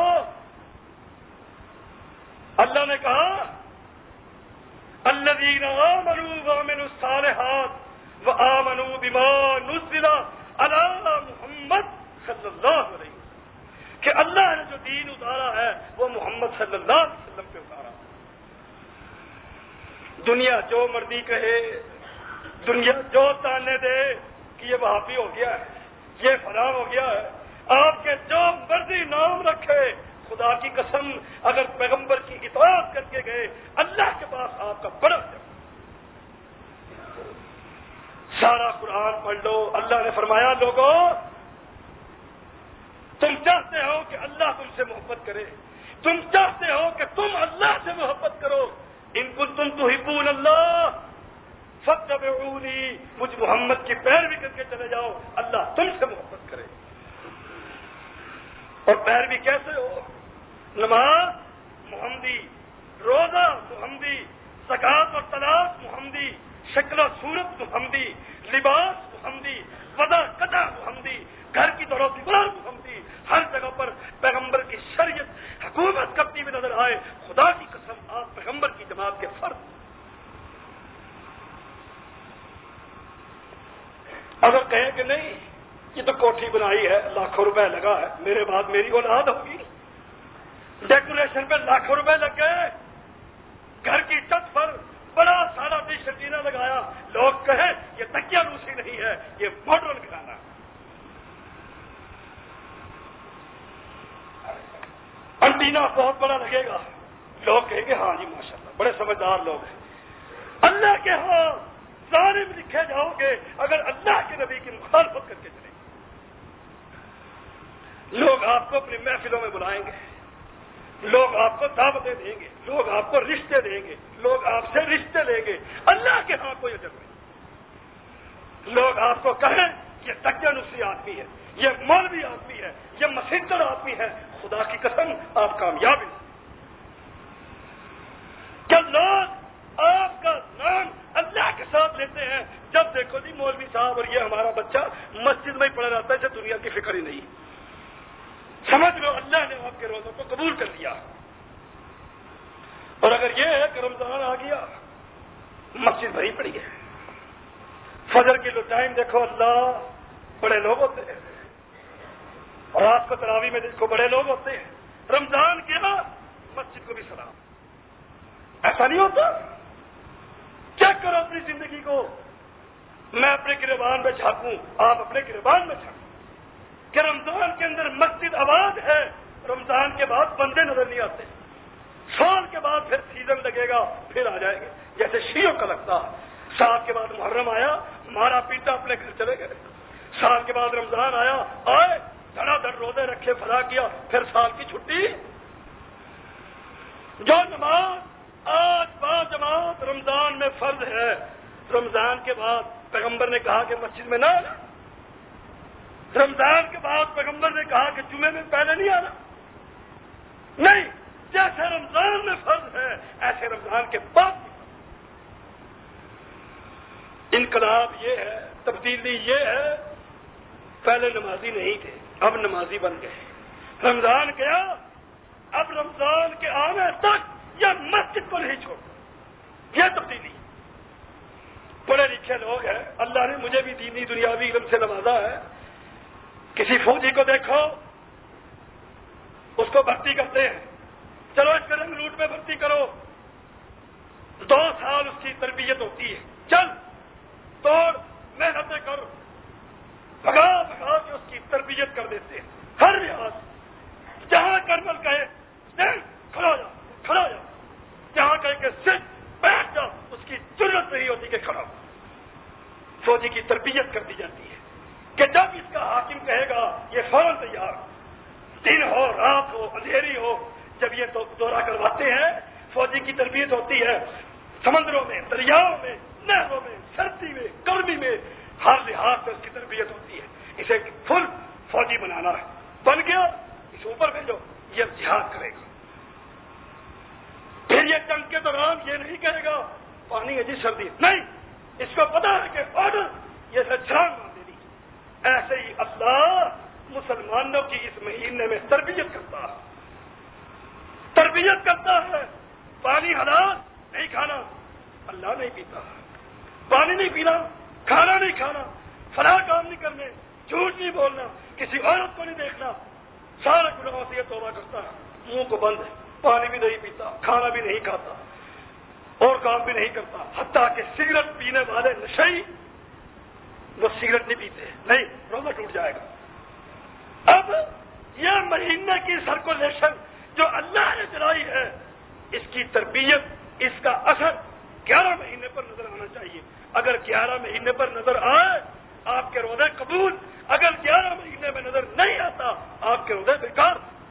اللہ نے کہا الذین آمنوا وعملوا الصالحات وآمنوا بما نزل علی محمد صلی اللہ علیہ وسلم کہ اللہ نے جو دین اتارا ہے وہ محمد صلی اللہ علیہ وسلم پہ اتارا. دنیا جو مرضی کہے، دنیا جو تانے دے کہ یہ وہابی ہو گیا ہے، یہ فلاں ہو گیا ہے، آپ کے جو مرضی نام رکھے، خدا کی قسم اگر پیغمبر کی اطاعت کر کے گئے اللہ کے پاس آپ کا بڑا ہے. سارا قرآن پڑھ لو. اللہ نے فرمایا لوگوں تم چاہتے ہو کہ اللہ تم سے محبت کرے، تم چاہتے ہو کہ تم اللہ سے محبت کرو. ان کنتم تحبون اللہ فاتبعونی، مجھ محمد کی پیروی کر کے چلے جاؤ، اللہ تم سے محبت کرے. اور پیروی کیسے ہو؟ نماز محمدی، روزہ محمدی، زکات اور طلاق محمدی، شکل و صورت محمدی، لباس محمدی، وضع قطع محمدی، گھر کی طرف دیوار محمدی. ہر جگہ پر پیغمبر کی شریعت حکومت کرتی ہوئی نظر آئے. خدا کی قسم آپ پیغمبر کی جماعت کے فرد. اگر کہیں کہ نہیں یہ تو کوٹھی بنائی ہے، لاکھوں روپے لگا ہے، میرے بعد میری اولاد ہوگی، ڈیکوریشن پہ لاکھوں روپے لگ گئے، گھر کی چھت پر بڑا سارا ڈش انٹینا لگایا، لوگ کہیں یہ تکیہ روسی نہیں ہے، یہ ماڈرن گھرانا ہے. انٹینا بہت بڑا لگے گا، لوگ کہیں گے ہاں جی ماشاءاللہ بڑے سمجھدار لوگ ہیں. اللہ کے ہاں ظالم لکھے جاؤ گے اگر اللہ کے نبی کی مخالفت کر کے چلیں. لوگ آپ کو اپنی محفلوں میں بلائیں گے، لوگ آپ کو دعوتیں دیں گے، لوگ آپ کو رشتے دیں گے، لوگ آپ سے رشتے لیں گے. اللہ کے ہاں کوئی عجب نہیں. لوگ آپ کو کہیں یہ تکیہ نوسی آدمی ہے، یہ مولوی آدمی ہے، یہ مسجد آدمی ہے. خدا کی قسم آپ کامیاب ہیں. کیا لوگ آپ کا نام اللہ کے ساتھ لیتے ہیں؟ جب دیکھو جی مولوی صاحب اور یہ ہمارا بچہ مسجد میں ہی پڑا رہتا ہے، اسے دنیا کی فکر ہی نہیں. سمجھ لو اللہ نے آپ کے روزوں کو قبول کر لیا. اور اگر یہ ہے کہ رمضان آ گیا مسجد بھری پڑی ہے، فجر کی جو ٹائم دیکھو اللہ بڑے لوگ ہوتے ہیں، اور رات کو تراویح میں دیکھو بڑے لوگ ہوتے ہیں. رمضان کیا مسجد کو بھی سلام. ایسا نہیں ہوتا؟ چیک کرو اپنی زندگی کو. میں اپنے گریبان میں جھانکوں، آپ اپنے گریبان میں جھانکیں کہ رمضان کے اندر مسجد آباد ہے. رمضان کے بعد بندے نظر نہیں آتے. سال کے بعد پھر سیزن لگے گا، پھر آ جائیں گے جیسے شیعوں کا لگتا. سال کے بعد محرم آیا، مارا پیٹا اپنے گھر چلے گئے. سال کے بعد رمضان آیا، آئے دھڑا دھڑ روزے رکھے، فلا کیا، پھر سال کی چھٹی. جو نماز آج با جماعت رمضان میں فرض ہے، رمضان کے بعد پیغمبر نے کہا کہ مسجد میں نہ آنا. رمضان کے بعد پیغمبر نے کہا کہ جمعے میں پہلے نہیں آنا. نہیں، جیسے رمضان میں فرض ہے ایسے رمضان کے بعد بھی. انقلاب یہ ہے، تبدیلی یہ ہے، پہلے نمازی نہیں تھے اب نمازی بن گئے. رمضان گیا، اب رمضان کے آنے تک یا مسجد کو نہیں چھوڑا. یہ تبدیلی. پڑھے لکھے لوگ ہیں، اللہ نے مجھے بھی دینی دنیاوی علم سے نوازا ہے. کسی فوجی کو دیکھو، اس کو بھرتی کرتے ہیں، چلو اس کے رنگ روٹ میں بھرتی کرو. 2 سال اس کی تربیت ہوتی ہے، چل توڑ محنتیں کر، بھگا بھگا کے اس کی تربیت کر دیتے ہیں. ہر لحاظ جہاں کرنل کہے کھڑا جا کھڑا جا، جہاں کہے کہ صرف بیٹھ جا، اس کی ضرورت نہیں ہوتی کہ کھڑا. فوجی کی تربیت کر دی جاتی ہے کہ جب اس کا حاکم کہے گا یہ فوراً تیار. دن ہو رات ہو اندھیری ہو، جب یہ دورہ کرواتے ہیں فوجی کی تربیت ہوتی ہے. سمندروں میں، دریاؤں میں، نہروں میں، سردی میں، گرمی میں، ہر لحاظ سے اس کی تربیت ہوتی ہے. اسے فل فوجی بنانا ہے. بن گیا، اسے اوپر بھیجو، یہ جہاد کرے گا. پھر یہ جنگ کے دوران یہ نہیں کہے گا پانی ہے جی سردی نہیں، اس کو پتا ہے کہ آرڈر یہ سے جان مار دینی. ایسے ہی اللہ مسلمانوں کی اس مہینے میں تربیت کرتا ہے. تربیت کرتا ہے. پانی حلال نہیں کھانا، اللہ نہیں پیتا. پانی نہیں پینا، کھانا نہیں کھانا، فلاں کام نہیں کرنے، جھوٹ نہیں بولنا، کسی عورت کو نہیں دیکھنا، سارے گناہوں سے یہ توبہ کرتا ہے. منہ کو بند ہے، پانی بھی نہیں پیتا، کھانا بھی نہیں کھاتا، اور کام بھی نہیں کرتا. حتیٰ کہ سگریٹ پینے والے نشئی وہ سگریٹ نہیں پیتے، نہیں، روزہ ٹوٹ جائے گا. اب یہ مہینے کی سرکولیشن جو اللہ نے چلائی ہے، اس کی تربیت، اس کا اثر 11 مہینے پر نظر آنا چاہیے. اگر 11 مہینے پر نظر آئے آپ کے روزے قبول، اگر 11 مہینے میں نظر نہیں آتا آپ کے روزے بیکار.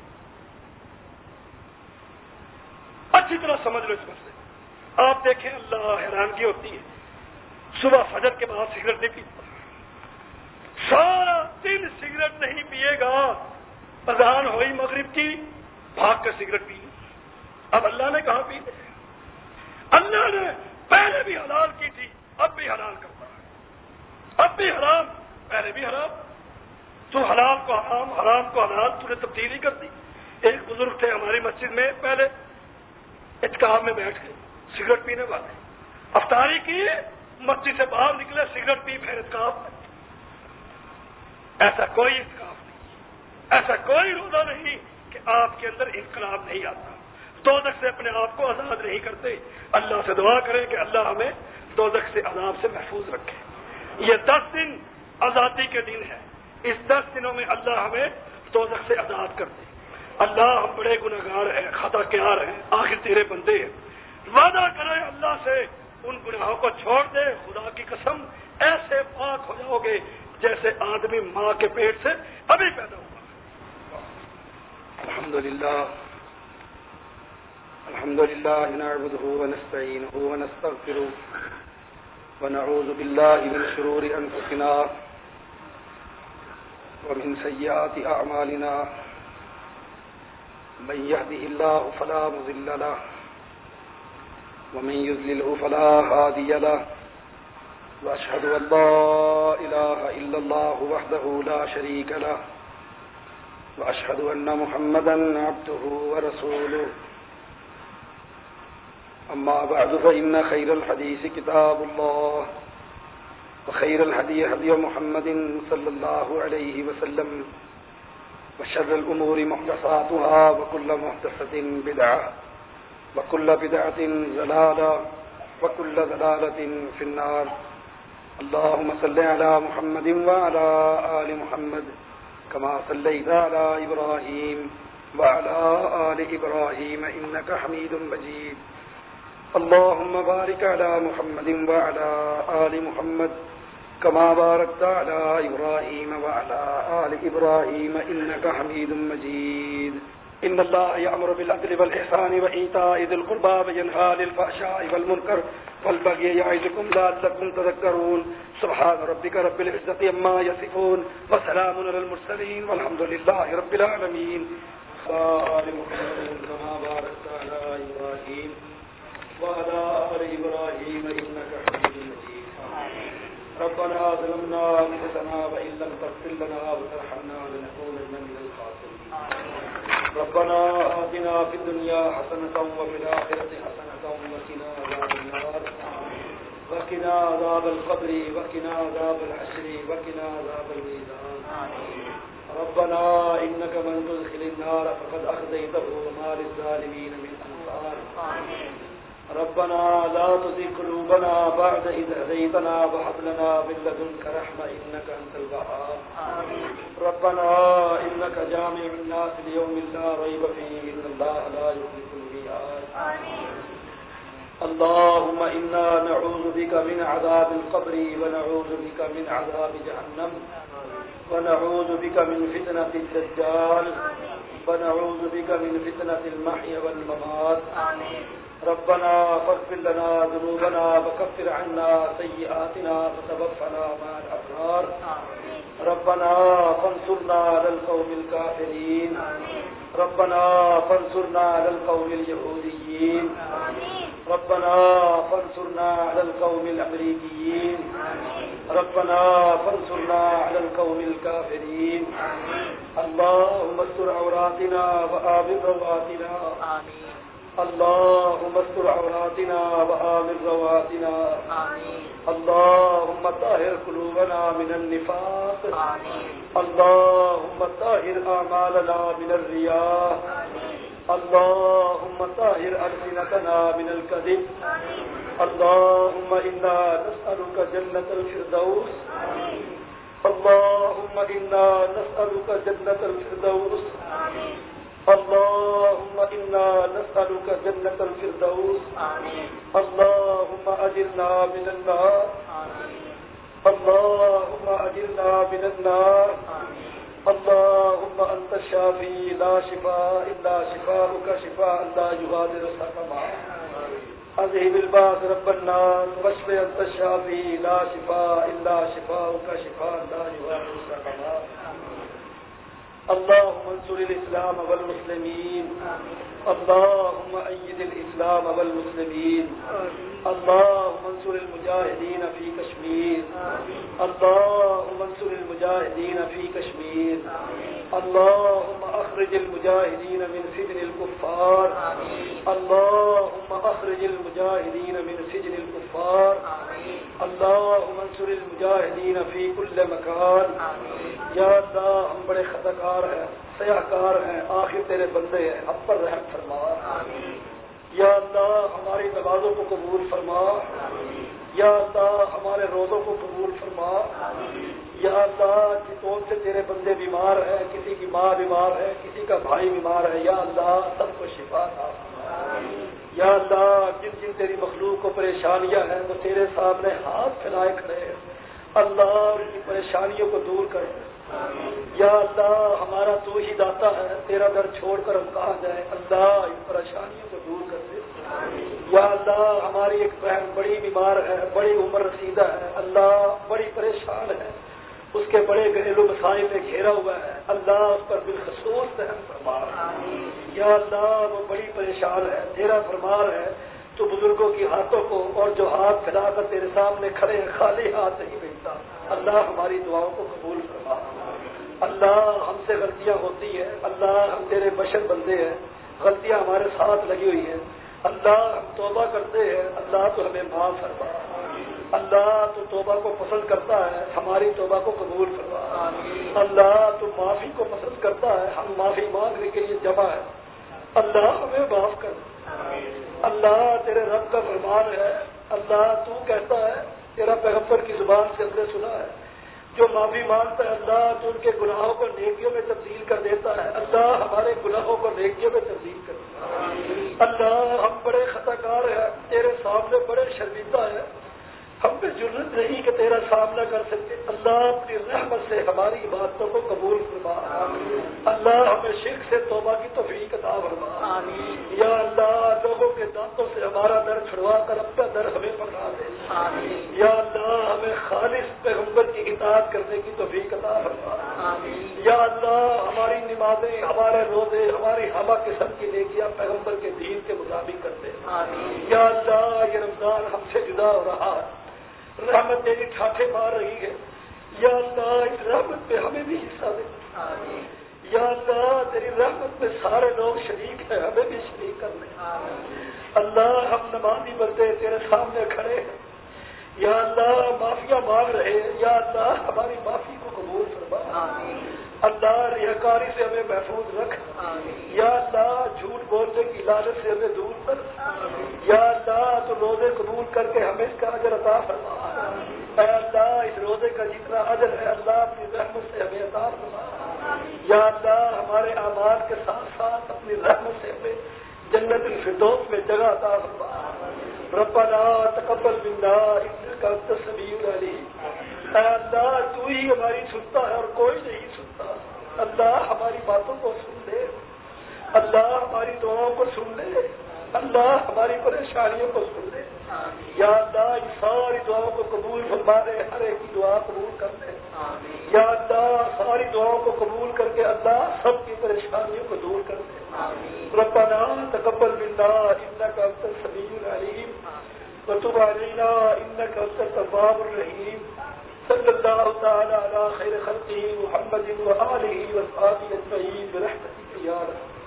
اچھی طرح سمجھ لو اس مسئلے. آپ دیکھیں اللہ حیرانگی ہوتی ہے، صبح فجر کے بعد سگریٹ نہیں پیتا، سارا دن سگریٹ نہیں پیے گا، اذان ہوئی مغرب کی بھاگ کر سگریٹ پی. اب اللہ نے کہا پی، اللہ نے پہلے بھی حلال کی تھی، اب بھی حلال کرتا ہے. اب بھی حرام، پہلے بھی حرام. تو حلال کو حرام، حرام کو حلال، تو نے تبدیلی کر دی. ایک بزرگ تھے ہماری مسجد میں، پہلے اعتکاف میں بیٹھ گئے، سگریٹ پینے والے، افطاری کی، مسجد سے باہر نکلے، سگریٹ پی، پھر اعتکاف میں. ایسا کوئی اعتکاف نہیں، ایسا کوئی روزہ نہیں کہ آپ کے اندر انقلاب نہیں آتا. دوزخ سے اپنے آپ کو آزاد نہیں کرتے. اللہ سے دعا کریں کہ اللہ ہمیں دوزخ سے عذاب سے محفوظ رکھے. یہ 10 دن آزادی کے دن ہے. اس 10 دنوں میں اللہ ہمیں دوزخ سے آزاد کر دے. اللہ ہم بڑے گناہگار ہیں، خطا کار ہیں، آخر تیرے بندے ہیں. وعدہ کرے اللہ سے ان گناہوں کو چھوڑ دے. خدا کی قسم ایسے پاک ہو جاؤ گے جیسے آدمی ماں کے پیٹ سے ابھی پیدا ہوا. الحمد لله نعبده ونستعينه ونستغفره ونعوذ بالله من شرور أنفسنا ومن سيئات أعمالنا. من يهده الله فلا مضل له ومن يضلله فلا هادي له. وأشهد أن لا إله إلا الله وحده لا شريك له. وأشهد أن محمدا عبده ورسوله. أما بعد فإن خير الحديث كتاب الله وخير الهدي هدي محمد صلى الله عليه وسلم وشر الأمور محدثاتها وكل محدثة بدعة وكل بدعة ضلالة وكل ضلالة في النار. اللهم صل على محمد وعلى آل محمد كما صليت على إبراهيم وعلى آل إبراهيم إنك حميد مجيد. اللهم بارك على محمد وعلى آل محمد كما باركت على إبراهيم وعلى آل إبراهيم إنك حميد مجيد. إن الله يأمر بالعدل والإحسان وإيتاء ذي القربى وينهى عن الفحشاء والمنكر والبغي يعظكم لعلكم تذكرون. سبحان ربك رب العزة عما يصفون وسلام على المرسلين والحمد لله رب العالمين. آل محمد كما باركت على إبراهيم وعلى آل إبراهيم إنك حميد مجيد. ربنا ظلمنا أنفسنا وإن لم تغفر لنا وترحمنا لنكونن من الخاسرين. ربنا آتنا في الدنيا حسنة وفي الآخرة حسنة وقنا عذاب النار وقنا عذاب القبر وقنا عذاب الحشر وقنا عذاب الميزان. ربنا إنك من تدخل النار فقد أخزيته وما للظالمين من أنصار. ربنا لا تزغ قلوبنا بعد إذ هديتنا وهب لنا من لدنك رحمة إنك أنت الوهاب. ربنا إنك جامع الناس ليوم لا ريب فيه إن الله لا يخلف الميعاد. اللهم إنا نعوذ بك من عذاب القبر ونعوذ بك من عذاب جهنم ونعوذ بك من فتنة الدجال ونعوذ بك من فتنة المحيا والممات. ربنا فاغفر لنا ذنوبنا وكفر عنا سيئاتنا وتوفنا مع الأبرار. ربنا فانصرنا على القوم الكافرين. ربنا فانصرنا على القوم اليهوديين. ربنا فانصرنا على القوم الأمريكيين. ربنا فانصرنا على القوم الكافرين. اللهم استر عوراتنا وآمن رواتنا. اللهم استر عوراتنا وآمن رواتنا. اللهم طهر قلوبنا من النفاق. اللهم طهر أعمالنا من الرياء. اللهم طهر ألسنتنا من الكذب. اللهم إنا نسألك جنة الفردوس. اللهم إنا نسألك جنة الفردوس. اللهم إنا نسألك جنة الفردوس. اللهم أجرنا من النار. اللهم أجرنا من النار. اللهم أنت الشافي لا شفاء إلا شفاؤك شفاء لا يغادر سقما. أذهب الباس رب الناس واشف أنت الشافي لا شفاء إلا شفاؤك شفاء لا يغادر سقما. اللهم انصر الإسلام والمسلمين. اللهم أيد الإسلام والمسلمين. اللهم انصر المجاهدين في كشمير. اللهم انصر المجاهدين في كشمير. اللهم أخرج المجاهدين من سجن الكفار. اللهم أخرج المجاهدين من سجن الكفار. اللهم انصر المجاہدین فی کل مکان. یا اللہ ہم بڑے خطاکار ہیں، سیاہکار ہیں، آخر تیرے بندے ہیں، ہم پر رحم فرما. یا اللہ ہماری نمازوں کو قبول فرما. یا اللہ ہمارے روزوں کو قبول فرما. یا اللہ جتوں سے تیرے بندے بیمار ہیں، کسی کی ماں بیمار ہے، کسی کا بھائی بیمار ہے، یا اللہ سب کو شفا عطا فرما. یا اللہ جن جن تیری مخلوق کو پریشانیاں ہیں وہ تیرے سامنے ہاتھ پھیلائے کھڑے ہیں، اللہ ان کی پریشانیوں کو دور کر. یا اللہ ہمارا تو ہی داتا ہے، تیرا در چھوڑ کر ہم کہاں جائیں، اللہ ان پریشانیوں کو دور کر دے. یا اللہ ہماری ایک بہن بڑی بیمار ہے، بڑی عمر رسیدہ ہے، اللہ بڑی پریشان ہے، اس کے بڑے گھریلو مسائل میں گھیرا ہوا ہے، اللہ اس پر بالخصوص رحم فرما. یا اللہ وہ بڑی پریشان ہے، تیرا فرمان ہے تو بزرگوں کی ہاتھوں کو اور جو ہاتھ پھیلا کر تیرے سامنے کھڑے ہیں خالی ہاتھ نہیں بھیجتا. اللہ ہماری دعاؤں کو قبول فرما. اللہ ہم سے غلطیاں ہوتی ہیں، اللہ ہم تیرے بشر بندے ہیں، غلطیاں ہمارے ساتھ لگی ہوئی ہیں، اللہ ہم توبہ کرتے ہیں، اللہ تو ہمیں معاف فرما. اللہ تو توبہ کو پسند کرتا ہے، ہماری توبہ کو قبول فرما. اللہ تو معافی کو پسند کرتا ہے، ہم معافی مانگنے کے لیے جمع ہے، اللہ ہمیں معاف کر. اللہ تیرے رب کا فرمان ہے، اللہ تو کہتا ہے، تیرا پیغمبر کی زبان سے ہم نے سنا ہے، جو معافی مانگتا ہے اللہ تو ان کے گناہوں کو نیکیوں میں تبدیل کر دیتا ہے. اللہ ہمارے گناہوں کو نیکیوں میں تبدیل کر دیتا ہے. اللہ ہم بڑے خطاکار ہیں، تیرے سامنے بڑے شرمندہ ہیں، ہم پہ جرت نہیں کہ تیرا سامنا کر سکتے. اللہ اپنی رحمت سے ہماری عبادتوں کو قبول فرما. اللہ ہمیں شرک سے توبہ کی توفیق عطا فرما. یا اللہ لوگوں کے دانتوں سے ہمارا در چھڑوا کر اپنا در ہمیں پکڑا دے. یا اللہ ہمیں خالص پیغمبر کی اطاعت کرنے کی توفیق عطا فرما. یا اللہ ہماری نمازیں، ہمارے روزے، ہماری ہمہ قسم کی نیکیاں پیغمبر کے دین کے مطابق کر دے. یا اللہ یہ رمضان ہم سے جدا ہو رہا ہے، رحمت تیری ٹھاٹھے مار رہی ہے، یا اللہ اس رحمت پہ ہمیں بھی حصہ دے. یا اللہ تیری رحمت میں سارے لوگ شریک ہیں، ہمیں بھی شریک کر لیں. اللہ ہم نمازی بندے تیرے سامنے کھڑے ہیں، یا اللہ معافیاں مانگ رہے ہیں، یا اللہ ہماری معافی کو قبول فرما. اللہ ریاکاری سے ہمیں محفوظ رکھ. یا اللہ جھوٹ بولنے کی لالچ سے ہمیں دور کر. یا اللہ تو روزے قبول کر کے ہمیں اس کا اجر عطا فرما. اے اللہ اس روزے کا جتنا اجر ہے اللہ اپنی رحمت سے ہمیں عطا فرما. یا اللہ ہمارے اعمال کے ساتھ ساتھ اپنی رحمت سے ہمیں جنت الفردوس میں جگہ عطا فرما. ربنا تقبل منا انک انت السمیع العلیم. اے اللہ تو ہی ہماری سنتا ہے اور کوئی نہیں سنتا. اللہ ہماری باتوں کو سن لے، دعاؤں کو سن لے اللہ، ہماری پریشانیوں کو سن لے یا اللہ، ان ساری دعاؤں کو قبول فرما دے، ہر ایک کی دعا قبول کر دے یا اللہ، ساری دعاؤں کو قبول کر کے اللہ سب کی پریشانیوں کو دور کر دے۔ ربنا تقبل منا انک انت السمیع العلیم وتب علینا انک انت التواب الرحیم۔ صلی اللہ تعالی علی خیر خلقہ محمد وآلہ وصحبہ اجمعین برحمتک یا رب۔